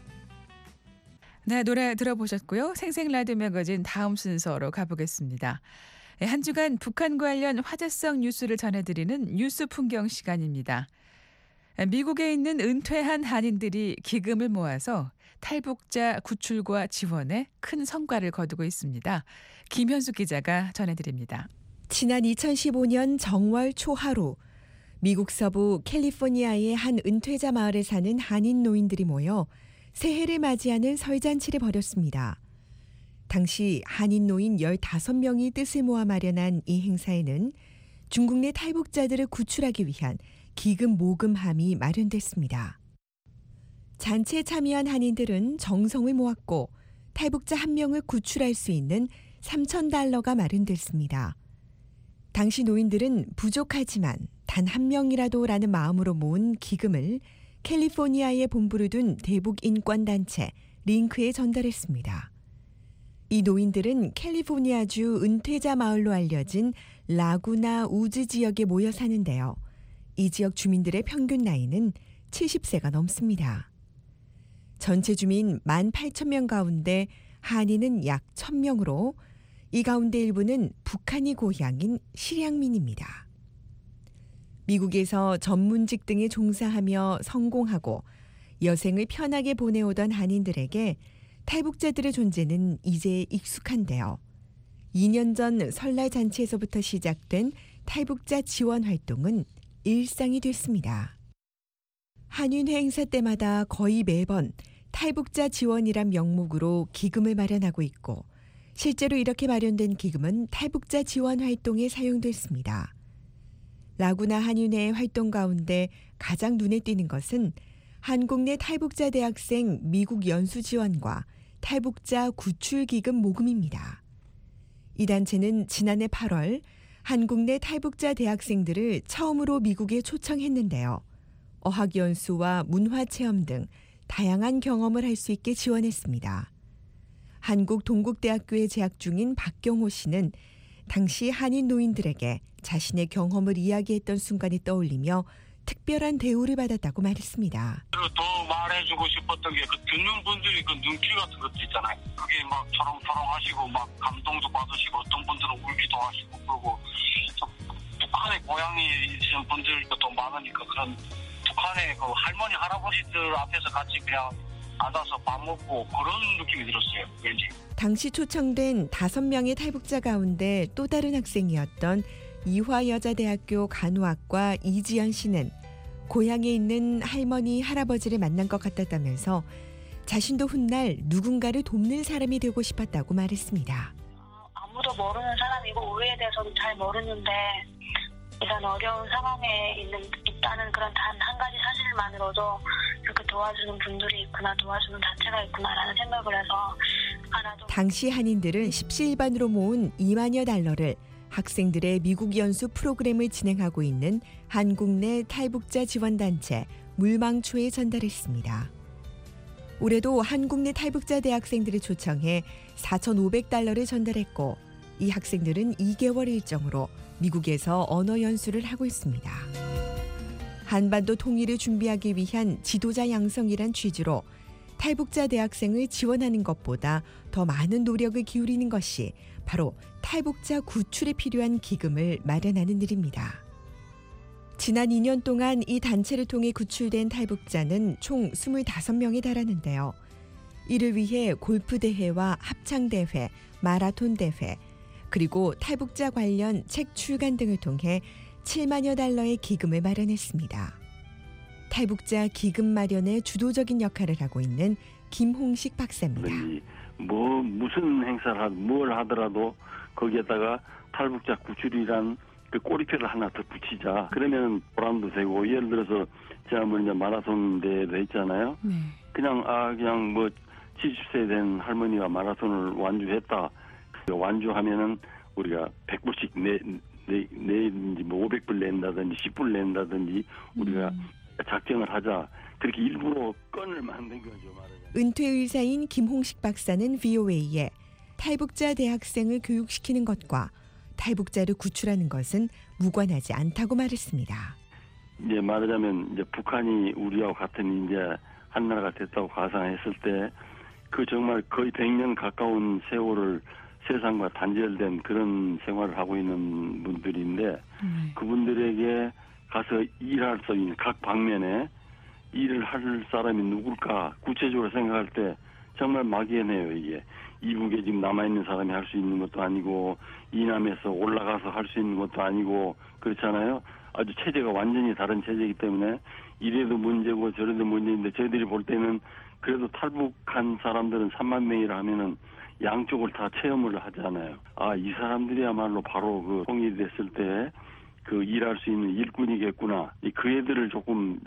네, 노래 들어보셨고요. 생생 라디오 매거진 다음 순서로 가보겠습니다. 네, 한 주간 북한 관련 화제성 뉴스를 전해드리는 뉴스 풍경 시간입니다. 미국에 있는 은퇴한 한인들이 기금을 모아서 탈북자 구출과 지원에 큰 성과를 거두고 있습니다. 김현숙 기자가 전해드립니다. 지난 이천십오 년 정월 초하루 미국 서부 캘리포니아의 한 은퇴자 마을에 사는 한인 노인들이 모여 새해를 맞이하는 설잔치를 벌였습니다. 당시 한인 노인 열다섯 명이 뜻을 모아 마련한 이 행사에는 중국 내 탈북자들을 구출하기 위한 기금 모금함이 마련됐습니다. 잔치에 참여한 한인들은 정성을 모았고 탈북자 한 명을 구출할 수 있는 삼천 달러가 마련됐습니다. 당시 노인들은 부족하지만 단 한 명이라도라는 마음으로 모은 기금을 캘리포니아에 본부를 둔 대북 인권단체 링크에 전달했습니다. 이 노인들은 캘리포니아주 은퇴자 마을로 알려진 라구나 우즈 지역에 모여 사는데요. 이 지역 주민들의 평균 나이는 칠십 세가 넘습니다. 전체 주민 만 팔천 명 가운데 한인은 약 천 명으로 이 가운데 일부는 북한이 고향인 실향민입니다. 미국에서 전문직 등에 종사하며 성공하고 여생을 편하게 보내오던 한인들에게 탈북자들의 존재는 이제 익숙한데요. 이 년 전 설날 잔치에서부터 시작된 탈북자 지원 활동은 일상이 됐습니다. 한인회 행사 때마다 거의 매번 탈북자 지원이란 명목으로 기금을 마련하고 있고 실제로 이렇게 마련된 기금은 탈북자 지원 활동에 사용됐습니다. 라구나 한인회의 활동 가운데 가장 눈에 띄는 것은 한국 내 탈북자 대학생 미국 연수 지원과 탈북자 구출 기금 모금입니다. 이 단체는 지난해 팔월 한국 내 탈북자 대학생들을 처음으로 미국에 초청했는데요. 어학연수와 문화체험 등 다양한 경험을 할 수 있게 지원했습니다. 한국 동국대학교에 재학 중인 박경호 씨는 당시 한인 노인들에게 자신의 경험을 이야기했던 순간이 떠올리며 특별한 대우를 받았다고 말했습니다. 더 말해주고 싶었던 게 그 듣는 분들이 그 눈길 같은 것도 있잖아요. 그게 막 초롱초롱하시고 막 감동도 받으시고 어떤 분들은 울기도 하시고 그리고 북한에 고향이 있는 분들도 더 많으니까 그런 북한의 그 할머니 할아버지들 앞에서 같이 그냥 앉아서 밥 먹고 그런 느낌이 들었어요. 왠지. 당시 초청된 다섯 명의 탈북자 가운데 또 다른 학생이었던 이화여자대학교 간호학과 이지연 씨는 고향에 있는 할머니, 할아버지를 만난 것 같았다면서 자신도 훗날 누군가를 돕는 사람이 되고 싶었다고 말했습니다. 아무도 모르는 사람이고 우리에 대해서도 잘 모르는데 이런 어려운 상황에 있는, 있다는 그런 단 한 가지 사실만으로도 이렇게 도와주는 분들이 있구나, 도와주는 단체가 있구나라는 생각을 해서 하나도. 당시 한인들은 십시일반으로 모은 이만여 달러를 학생들의 미국 연수 프로그램을 진행하고 있는 한국 내 탈북자 지원단체 물망초에 전달했습니다. 올해도 한국 내 탈북자 대학생들을 초청해 사천오백 달러를 전달했고 이 학생들은 이 개월 일정으로 미국에서 언어 연수를 하고 있습니다. 한반도 통일을 준비하기 위한 지도자 양성이란 취지로 탈북자 대학생을 지원하는 것보다 더 많은 노력을 기울이는 것이 바로 탈북자 구출에 필요한 기금을 마련하는 일입니다. 지난 이 년 동안 이 단체를 통해 구출된 탈북자는 총 스물다섯 명에 달하는데요. 이를 위해 골프대회와 합창대회, 마라톤대회, 그리고 탈북자 관련 책 출간 등을 통해 칠만여 달러의 기금을 마련했습니다. 탈북자 기금 마련에 주도적인 역할을 하고 있는 김홍식 박사입니다. 뭐 무슨 행사를 하든 뭘 하더라도 거기에다가 탈북자 구출이란 그 꼬리표를 하나 더 붙이자. 그러면 보람도 되고, 예를 들어서 제가 뭐 이제 마라톤 대회도 했잖아요. 네. 그냥 아 그냥 뭐 칠십 세 된 할머니가 마라톤을 완주했다. 완주하면은 우리가 백 불씩 내, 내, 내든지 뭐 오백 불 낸다든지 십 불 낸다든지 우리가 음. 작정을 하자. 그렇게 일부러 건을 만든 거죠, 말하자면. 은퇴 의사인 김홍식 박사는 브이오에이에 탈북자 대학생을 교육시키는 것과 탈북자를 구출하는 것은 무관하지 않다고 말했습니다. 이제 말하자면 이제 북한이 우리와 같은 이제 한 나라가 됐다고 가상했을 때 그 정말 거의 백 년 가까운 세월을 세상과 단절된 그런 생활을 하고 있는 분들인데 음. 그분들에게 가서 일할 수 있는 각 방면에 일을 할 사람이 누굴까 구체적으로 생각할 때 정말 막연해요. 이게 이북에 지금 남아있는 사람이 할 수 있는 것도 아니고 이남에서 올라가서 할 수 있는 것도 아니고 그렇잖아요. 아주 체제가 완전히 다른 체제이기 때문에 이래도 문제고 저래도 문제인데 저희들이 볼 때는 그래도 탈북한 사람들은 삼만 명이라 하면은 양쪽을 다 체험을 하잖아요. 아, 이 사람들이야말로 바로 그 통일됐을 때 그 일할 수 있는 일꾼이겠구나. 그 애들을 조금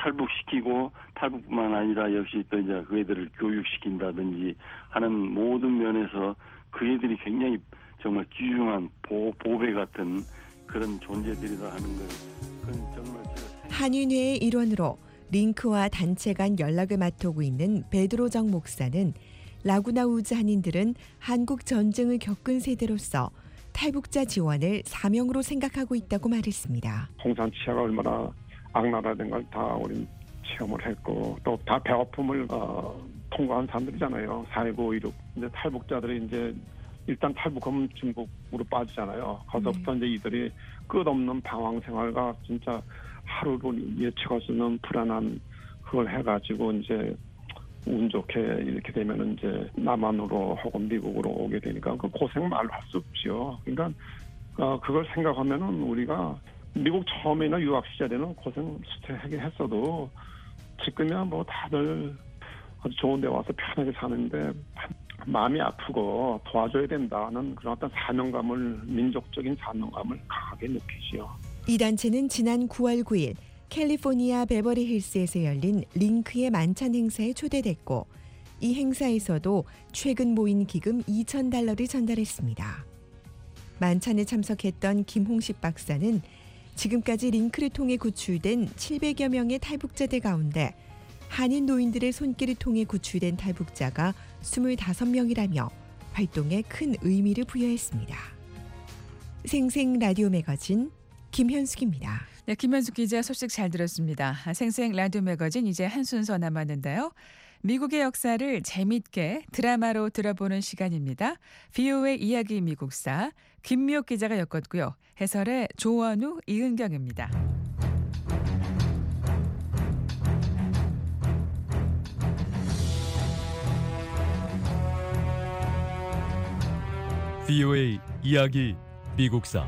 탈북시키고 탈북뿐만 아니라 역시 또 이제 그 애들을 교육시킨다든지 하는 모든 면에서 그 애들이 굉장히 정말 귀중한 보, 보배 같은 그런 존재들이다 하는 걸 그건 정말 제가 한인회의 일원으로 링크와 단체 간 연락을 맡아오고 있는 베드로정 목사는 라구나우즈 한인들은 한국 전쟁을 겪은 세대로서 탈북자 지원을 사명으로 생각하고 있다고 말했습니다. 홍산 치아가 얼마나 악랄하다는 걸 다 우리 체험을 했고 또 다 배고픔을 어, 통과한 사람들이잖아요. 사십오, 이십육 이제 탈북자들이 이제 일단 탈북하면 중국으로 빠지잖아요. 거기서부터 네. 이제 이들이 끝없는 방황 생활과 진짜 하루를 예측할 수 없는 불안한 그걸 해가지고 이제 운 좋게 이렇게 되면 이제 남한으로 혹은 미국으로 오게 되니까 그 고생 말로 할 수 없죠. 그러니까 어, 그걸 생각하면은 우리가 미국 처음에나 유학 시절에는 고생 수태하게 했어도 지금이야 뭐 다들 아주 좋은 데 와서 편하게 사는데 마음이 아프고 도와줘야 된다는 그런 어떤 사명감을 민족적인 사명감을 강하게 느끼지요. 이 단체는 지난 구월 구일 캘리포니아 베버리 힐스에서 열린 링크의 만찬 행사에 초대됐고 이 행사에서도 최근 모인 기금 이천 달러를 전달했습니다. 만찬에 참석했던 김홍식 박사는 지금까지 링크를 통해 구출된 칠백여 명의 탈북자들 가운데 한인 노인들의 손길을 통해 구출된 탈북자가 스물다섯 명이라며 활동에 큰 의미를 부여했습니다. 생생 라디오 매거진 김현숙입니다. 네, 김현숙 기자 소식 잘 들었습니다. 생생 라디오 매거진 이제 한 순서 남았는데요. 미국의 역사를 재밌게 드라마로 들어보는 시간입니다. 브이오에이 이야기 미국사 김미옥 기자가 엮었고요. 해설의 조원우, 이은경입니다. 브이오에이 이야기 미국사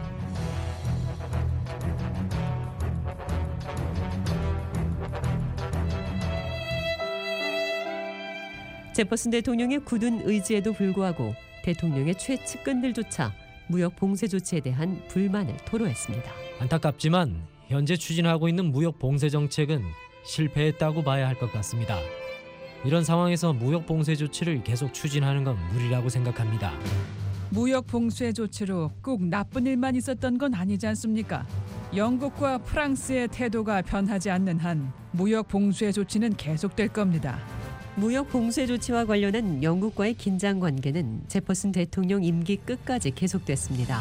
제퍼슨 대통령의 굳은 의지에도 불구하고 대통령의 최측근들조차 무역 봉쇄 조치에 대한 불만을 토로했습니다. 안타깝지만 현재 추진하고 있는 무역 봉쇄 정책은 실패했다고 봐야 할 것 같습니다. 이런 상황에서 무역 봉쇄 조치를 계속 추진하는 건 무리라고 생각합니다. 무역 봉쇄 조치로 꼭 나쁜 일만 있었던 건 아니지 않습니까? 영국과 프랑스의 태도가 변하지 않는 한 무역 봉쇄 조치는 계속될 겁니다. 무역 봉쇄 조치와 관련한 영국과의 긴장 관계는 제퍼슨 대통령 임기 끝까지 계속됐습니다.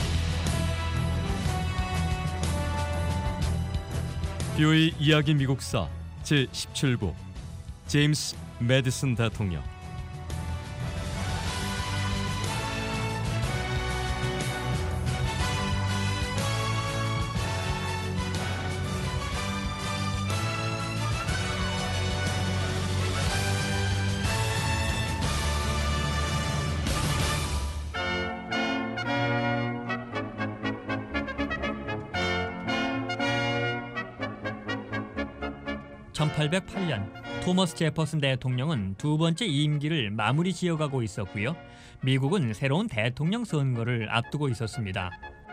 브이오에이 이야기 미국사 제십칠 부 제임스 매디슨 대통령. 천팔백팔 년 토머스 제퍼슨 대통령은 두 번째 임기를 마무리 지어가고 있었고요. 미국은 새로운 대통령 선거를 앞두고 있었습니다.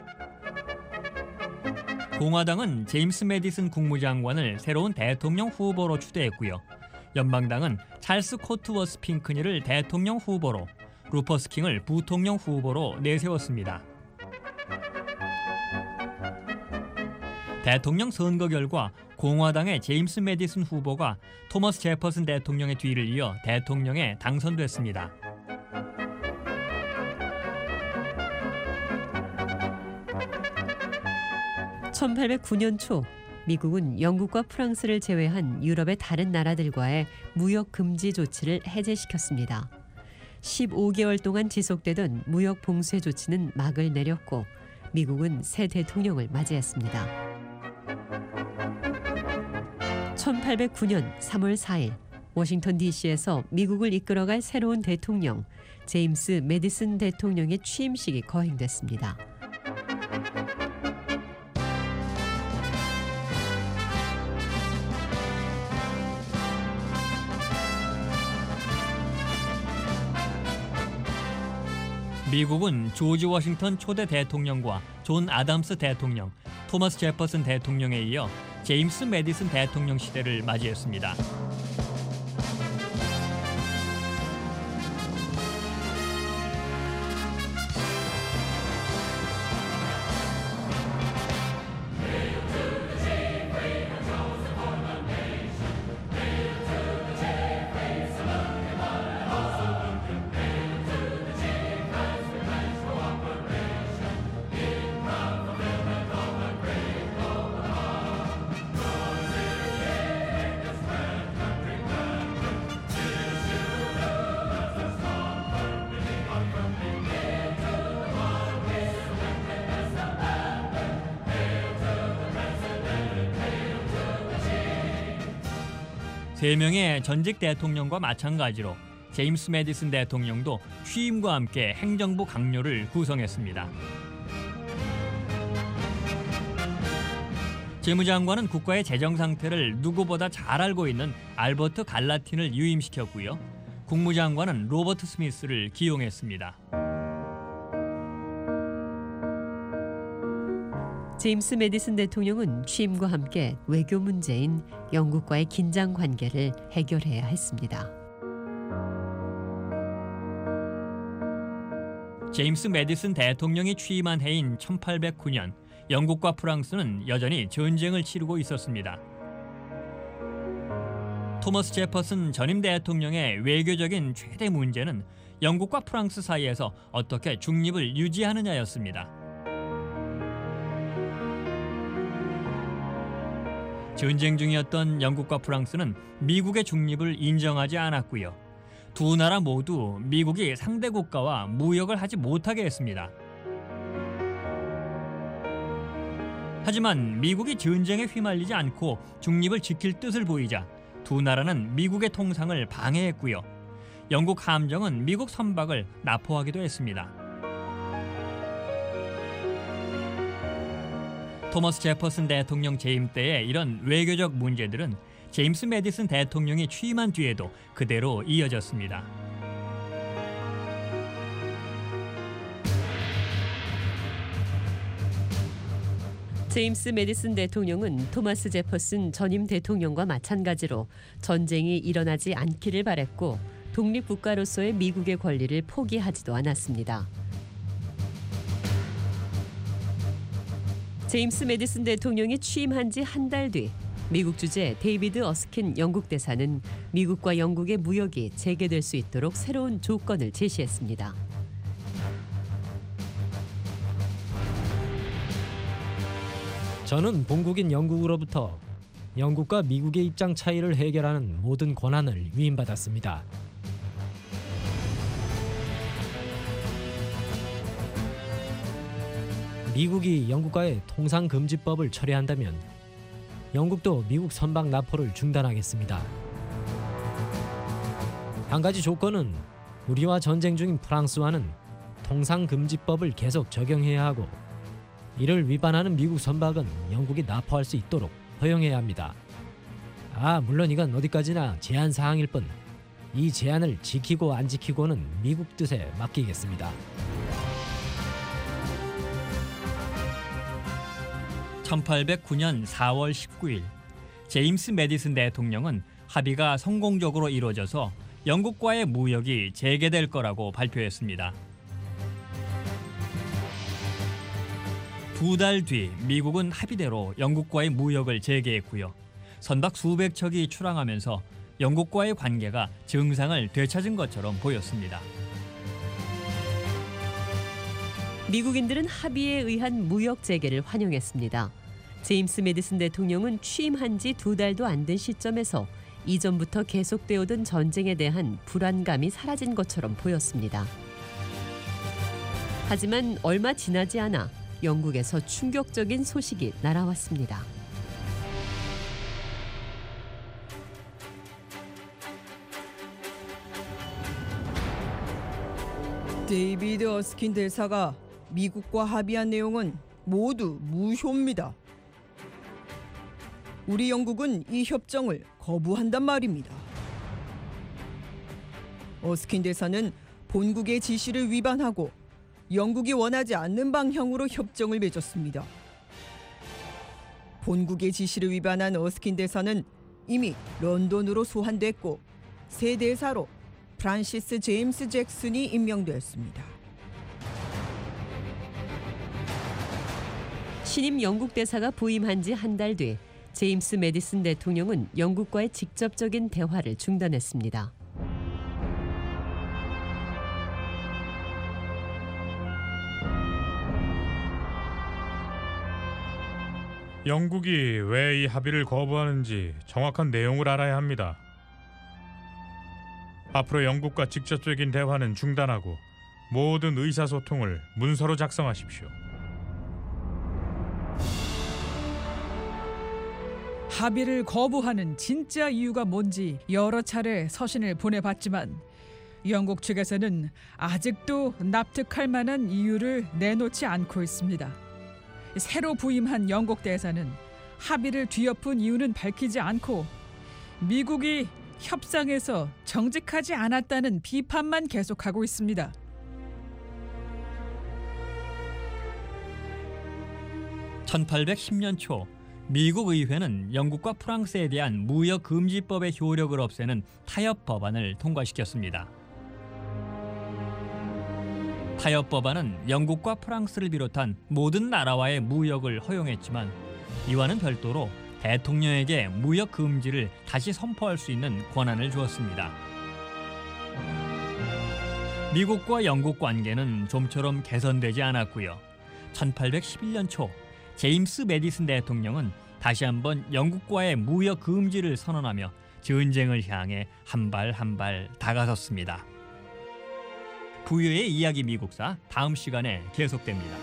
공화당은 제임스 매디슨 국무장관을 새로운 대통령 후보로 추대했고요. 연방당은 찰스 코트워스 핑크니를 대통령 후보로, 루퍼스 킹을 부통령 후보로 내세웠습니다. 대통령 선거 결과 공화당의 제임스 매디슨 후보가 토머스 제퍼슨 대통령의 뒤를 이어 대통령에 당선됐습니다. 천팔백구 년 초 미국은 영국과 프랑스를 제외한 유럽의 다른 나라들과의 무역 금지 조치를 해제시켰습니다. 십오 개월 동안 지속되던 무역 봉쇄 조치는 막을 내렸고 미국은 새 대통령을 맞이했습니다. 천팔백구 년 삼월 사일 워싱턴 디씨에서 미국을 이끌어갈 새로운 대통령 제임스 매디슨 대통령의 취임식이 거행됐습니다. 미국은 조지 워싱턴 초대 대통령과 존 아담스 대통령, 토머스 제퍼슨 대통령에 이어 제임스 매디슨 대통령 시대를 맞이했습니다. 세 명의 전직 대통령과 마찬가지로 제임스 매디슨 대통령도 취임과 함께 행정부 강요를 구성했습니다. 재무장관은 국가의 재정 상태를 누구보다 잘 알고 있는 알버트 갈라틴을 유임시켰고요. 국무장관은 로버트 스미스를 기용했습니다. 제임스 매디슨 대통령은 취임과 함께 외교 문제인 영국과의 긴장 관계를 해결해야 했습니다. 제임스 매디슨 대통령이 취임한 해인 천팔백구 년, 영국과 프랑스는 여전히 전쟁을 치르고 있었습니다. 토머스 제퍼슨 전임 대통령의 외교적인 최대 문제는 영국과 프랑스 사이에서 어떻게 중립을 유지하느냐였습니다. 전쟁 중이었던 영국과 프랑스는 미국의 중립을 인정하지 않았고요. 두 나라 모두 미국이 상대 국가와 무역을 하지 못하게 했습니다. 하지만 미국이 전쟁에 휘말리지 않고 중립을 지킬 뜻을 보이자 두 나라는 미국의 통상을 방해했고요. 영국 함정은 미국 선박을 납포하기도 했습니다. 토머스 제퍼슨 대통령 재임 때의 이런 외교적 문제들은 제임스 매디슨 대통령이 취임한 뒤에도 그대로 이어졌습니다. 제임스 매디슨 대통령은 토마스 제퍼슨 전임 대통령과 마찬가지로 전쟁이 일어나지 않기를 바랬고 독립국가로서의 미국의 권리를 포기하지도 않았습니다. 제임스 매디슨 대통령이 취임한 지 한 달 뒤 미국 주재 데이비드 어스킨 영국 대사는 미국과 영국의 무역이 재개될 수 있도록 새로운 조건을 제시했습니다. 저는 본국인 영국으로부터 영국과 미국의 입장 차이를 해결하는 모든 권한을 위임받았습니다. 미국이 영국과의 통상금지법을 철회한다면 영국도 미국 선박 납포를 중단하겠습니다. 한 가지 조건은 우리와 전쟁 중인 프랑스와는 통상금지법을 계속 적용해야 하고 이를 위반하는 미국 선박은 영국이 납포할 수 있도록 허용해야 합니다. 아, 물론 이건 어디까지나 제한 사항일 뿐. 이 제한을 지키고 안 지키고는 미국 뜻에 맡기겠습니다. 천팔백구 년 사월 십구일 제임스 매디슨 대통령은 합의가 성공적으로 이루어져서 영국과의 무역이 재개될 거라고 발표했습니다. 두 달 뒤 미국은 합의대로 영국과의 무역을 재개했고요. 선박 수백 척이 출항하면서 영국과의 관계가 정상을 되찾은 것처럼 보였습니다. 미국인들은 합의에 의한 무역 재개를 환영했습니다. 제임스 매디슨 대통령은 취임한 지 두 달도 안 된 시점에서 이전부터 계속되어 오던 전쟁에 대한 불안감이 사라진 것처럼 보였습니다. 하지만 얼마 지나지 않아 영국에서 충격적인 소식이 날아왔습니다. 데이비드 어스킨 대사가 미국과 합의한 내용은 모두 무효입니다. 우리 영국은 이 협정을 거부한단 말입니다. 어스킨 대사는 본국의 지시를 위반하고 영국이 원하지 않는 방향으로 협정을 맺었습니다. 본국의 지시를 위반한 어스킨 대사는 이미 런던으로 소환됐고 새 대사로 프란시스 제임스 잭슨이 임명되었습니다. 신임 영국 대사가 부임한 지 한 달 뒤 제임스 매디슨 대통령은 영국과의 직접적인 대화를 중단했습니다. 영국이 왜 이 합의를 거부하는지 정확한 내용을 알아야 합니다. 앞으로 영국과 직접적인 대화는 중단하고 모든 의사소통을 문서로 작성하십시오. 합의를 거부하는 진짜 이유가 뭔지 여러 차례 서신을 보내봤지만 영국 측에서는 아직도 납득할 만한 이유를 내놓지 않고 있습니다. 새로 부임한 영국 대사는 합의를 뒤엎은 이유는 밝히지 않고 미국이 협상에서 정직하지 않았다는 비판만 계속하고 있습니다. 천팔백십 년 초 미국 의회는 영국과 프랑스에 대한 무역 금지법의 효력을 없애는 타협 법안을 통과시켰습니다. 타협 법안은 영국과 프랑스를 비롯한 모든 나라와의 무역을 허용했지만 이와는 별도로 대통령에게 무역 금지를 다시 선포할 수 있는 권한을 주었습니다. 미국과 영국 관계는 좀처럼 개선되지 않았고요. 천팔백십일 년 초 제임스 매디슨 대통령은 다시 한번 영국과의 무역 금지를 선언하며 전쟁을 향해 한 발 한 발 다가섰습니다. 부유의 이야기 미국사 다음 시간에 계속됩니다.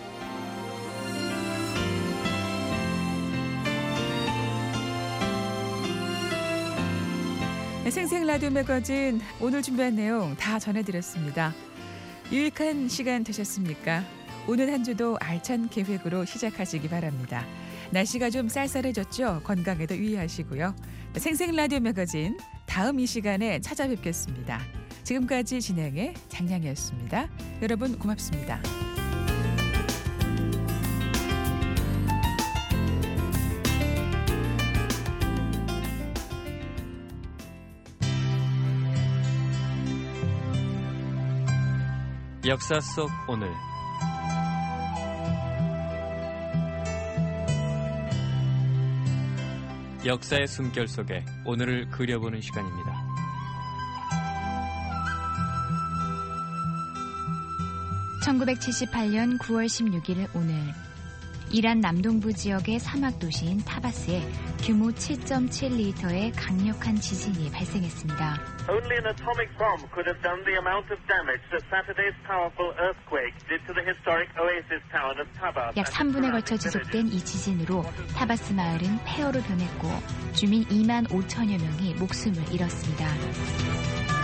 생생 라디오 매거진 오늘 준비한 내용 다 전해드렸습니다. 유익한 시간 되셨습니까? 오늘 한 주도 알찬 계획으로 시작하시기 바랍니다. 날씨가 좀 쌀쌀해졌죠? 건강에도 유의하시고요. 생생 라디오 매거진 다음 이 시간에 찾아뵙겠습니다. 지금까지 진행의 장량이었습니다. 여러분 고맙습니다. 역사 속 오늘 역사의 숨결 속에 오늘을 그려보는 시간입니다. 천구백칠십팔 년 구월 십육일 오늘 이란 남동부 지역의 사막 도시인 타바스에 규모 칠 점 칠 리터의 강력한 지진이 발생했습니다. Only an atomic bomb could have done the amount of damage that Saturday's powerful earthquake did to the historic oasis town of Tabas. 약 삼 분에 걸쳐 지속된 이 지진으로 타바스 마을은 폐허로 변했고 주민 이만 오천여 명이 목숨을 잃었습니다.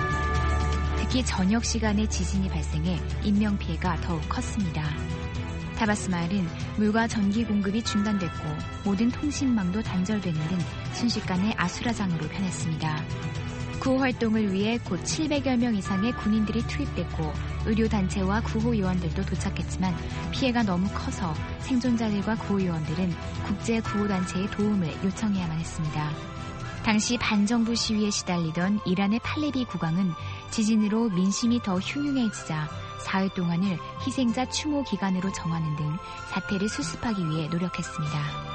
특히 저녁 시간에 지진이 발생해 인명피해가 더욱 컸습니다. 타바스 마을은 물과 전기 공급이 중단됐고 모든 통신망도 단절되는 등 순식간에 아수라장으로 변했습니다. 구호 활동을 위해 곧 칠백여 명 이상의 군인들이 투입됐고 의료단체와 구호요원들도 도착했지만 피해가 너무 커서 생존자들과 구호요원들은 국제구호단체의 도움을 요청해야만 했습니다. 당시 반정부 시위에 시달리던 이란의 팔레비 국왕은 지진으로 민심이 더 흉흉해지자 사흘 동안을 희생자 추모 기간으로 정하는 등 사태를 수습하기 위해 노력했습니다.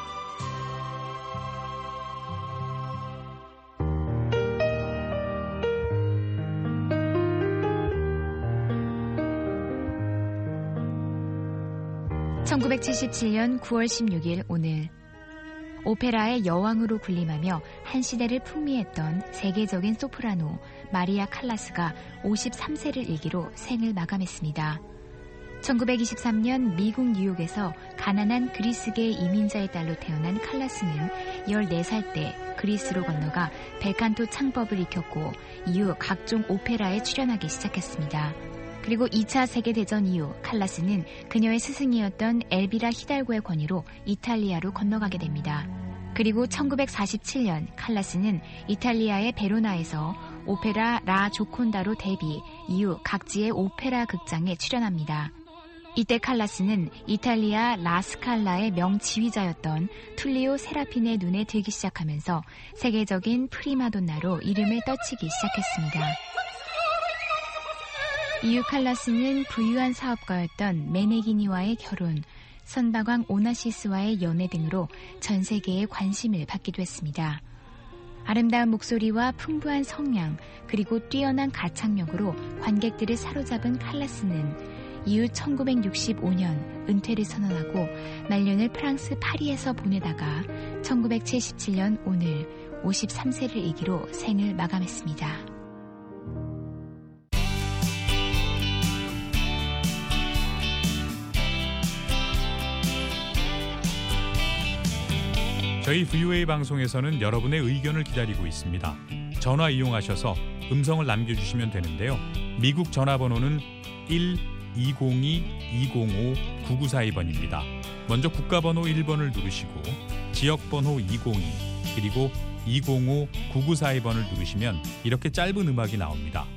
천구백칠십칠 년 구월 십육일 오늘 오페라의 여왕으로 군림하며 한 시대를 풍미했던 세계적인 소프라노 마리아 칼라스가 오십삼 세를 일기로 생을 마감했습니다. 천구백이십삼 년 미국 뉴욕에서 가난한 그리스계 이민자의 딸로 태어난 칼라스는 열네 살 때 그리스로 건너가 벨칸토 창법을 익혔고 이후 각종 오페라에 출연하기 시작했습니다. 그리고 이 차 세계대전 이후 칼라스는 그녀의 스승이었던 엘비라 히달고의 권위로 이탈리아로 건너가게 됩니다. 그리고 천구백사십칠 년 칼라스는 이탈리아의 베로나에서 오페라 라 조콘다로 데뷔, 이후 각지의 오페라 극장에 출연합니다. 이때 칼라스는 이탈리아 라스칼라의 명지휘자였던 툴리오 세라핀의 눈에 들기 시작하면서 세계적인 프리마돈나로 이름을 떨치기 시작했습니다. 이후 칼라스는 부유한 사업가였던 메네기니와의 결혼, 선박왕 오나시스와의 연애 등으로 전 세계의 관심을 받기도 했습니다. 아름다운 목소리와 풍부한 성량, 그리고 뛰어난 가창력으로 관객들을 사로잡은 칼라스는 이후 천구백육십오 년 은퇴를 선언하고 말년을 프랑스 파리에서 보내다가 천구백칠십칠 년 오늘 오십삼 세를 일기로 생을 마감했습니다. 저희 브이오에이 방송에서는 여러분의 의견을 기다리고 있습니다. 전화 이용하셔서 음성을 남겨주시면 되는데요. 미국 전화번호는 일 이공이 이공오 구구사이 번입니다. 먼저 국가번호 일 번을 누르시고 지역번호 이공이 그리고 이공오 구구사이 번을 누르시면 이렇게 짧은 음악이 나옵니다.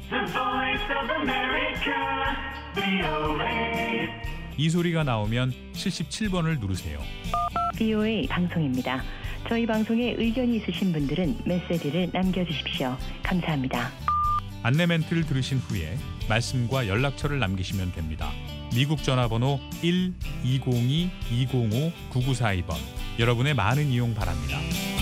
이 소리가 나오면 칠십칠 번을 누르세요. 브이오에이 방송입니다. 저희 방송에 의견이 있으신 분들은 메시지를 남겨주십시오. 감사합니다. 안내 멘트를 들으신 후에 말씀과 연락처를 남기시면 됩니다. 미국 전화번호 일 이공이 이공오 구구사이 번 여러분의 많은 이용 바랍니다.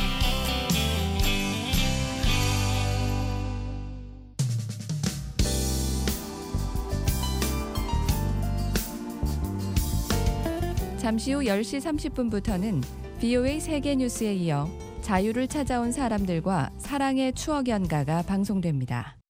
잠시 후 열 시 삼십 분부터는 브이오에이 세계뉴스에 이어 자유를 찾아온 사람들과 사랑의 추억 연가가 방송됩니다.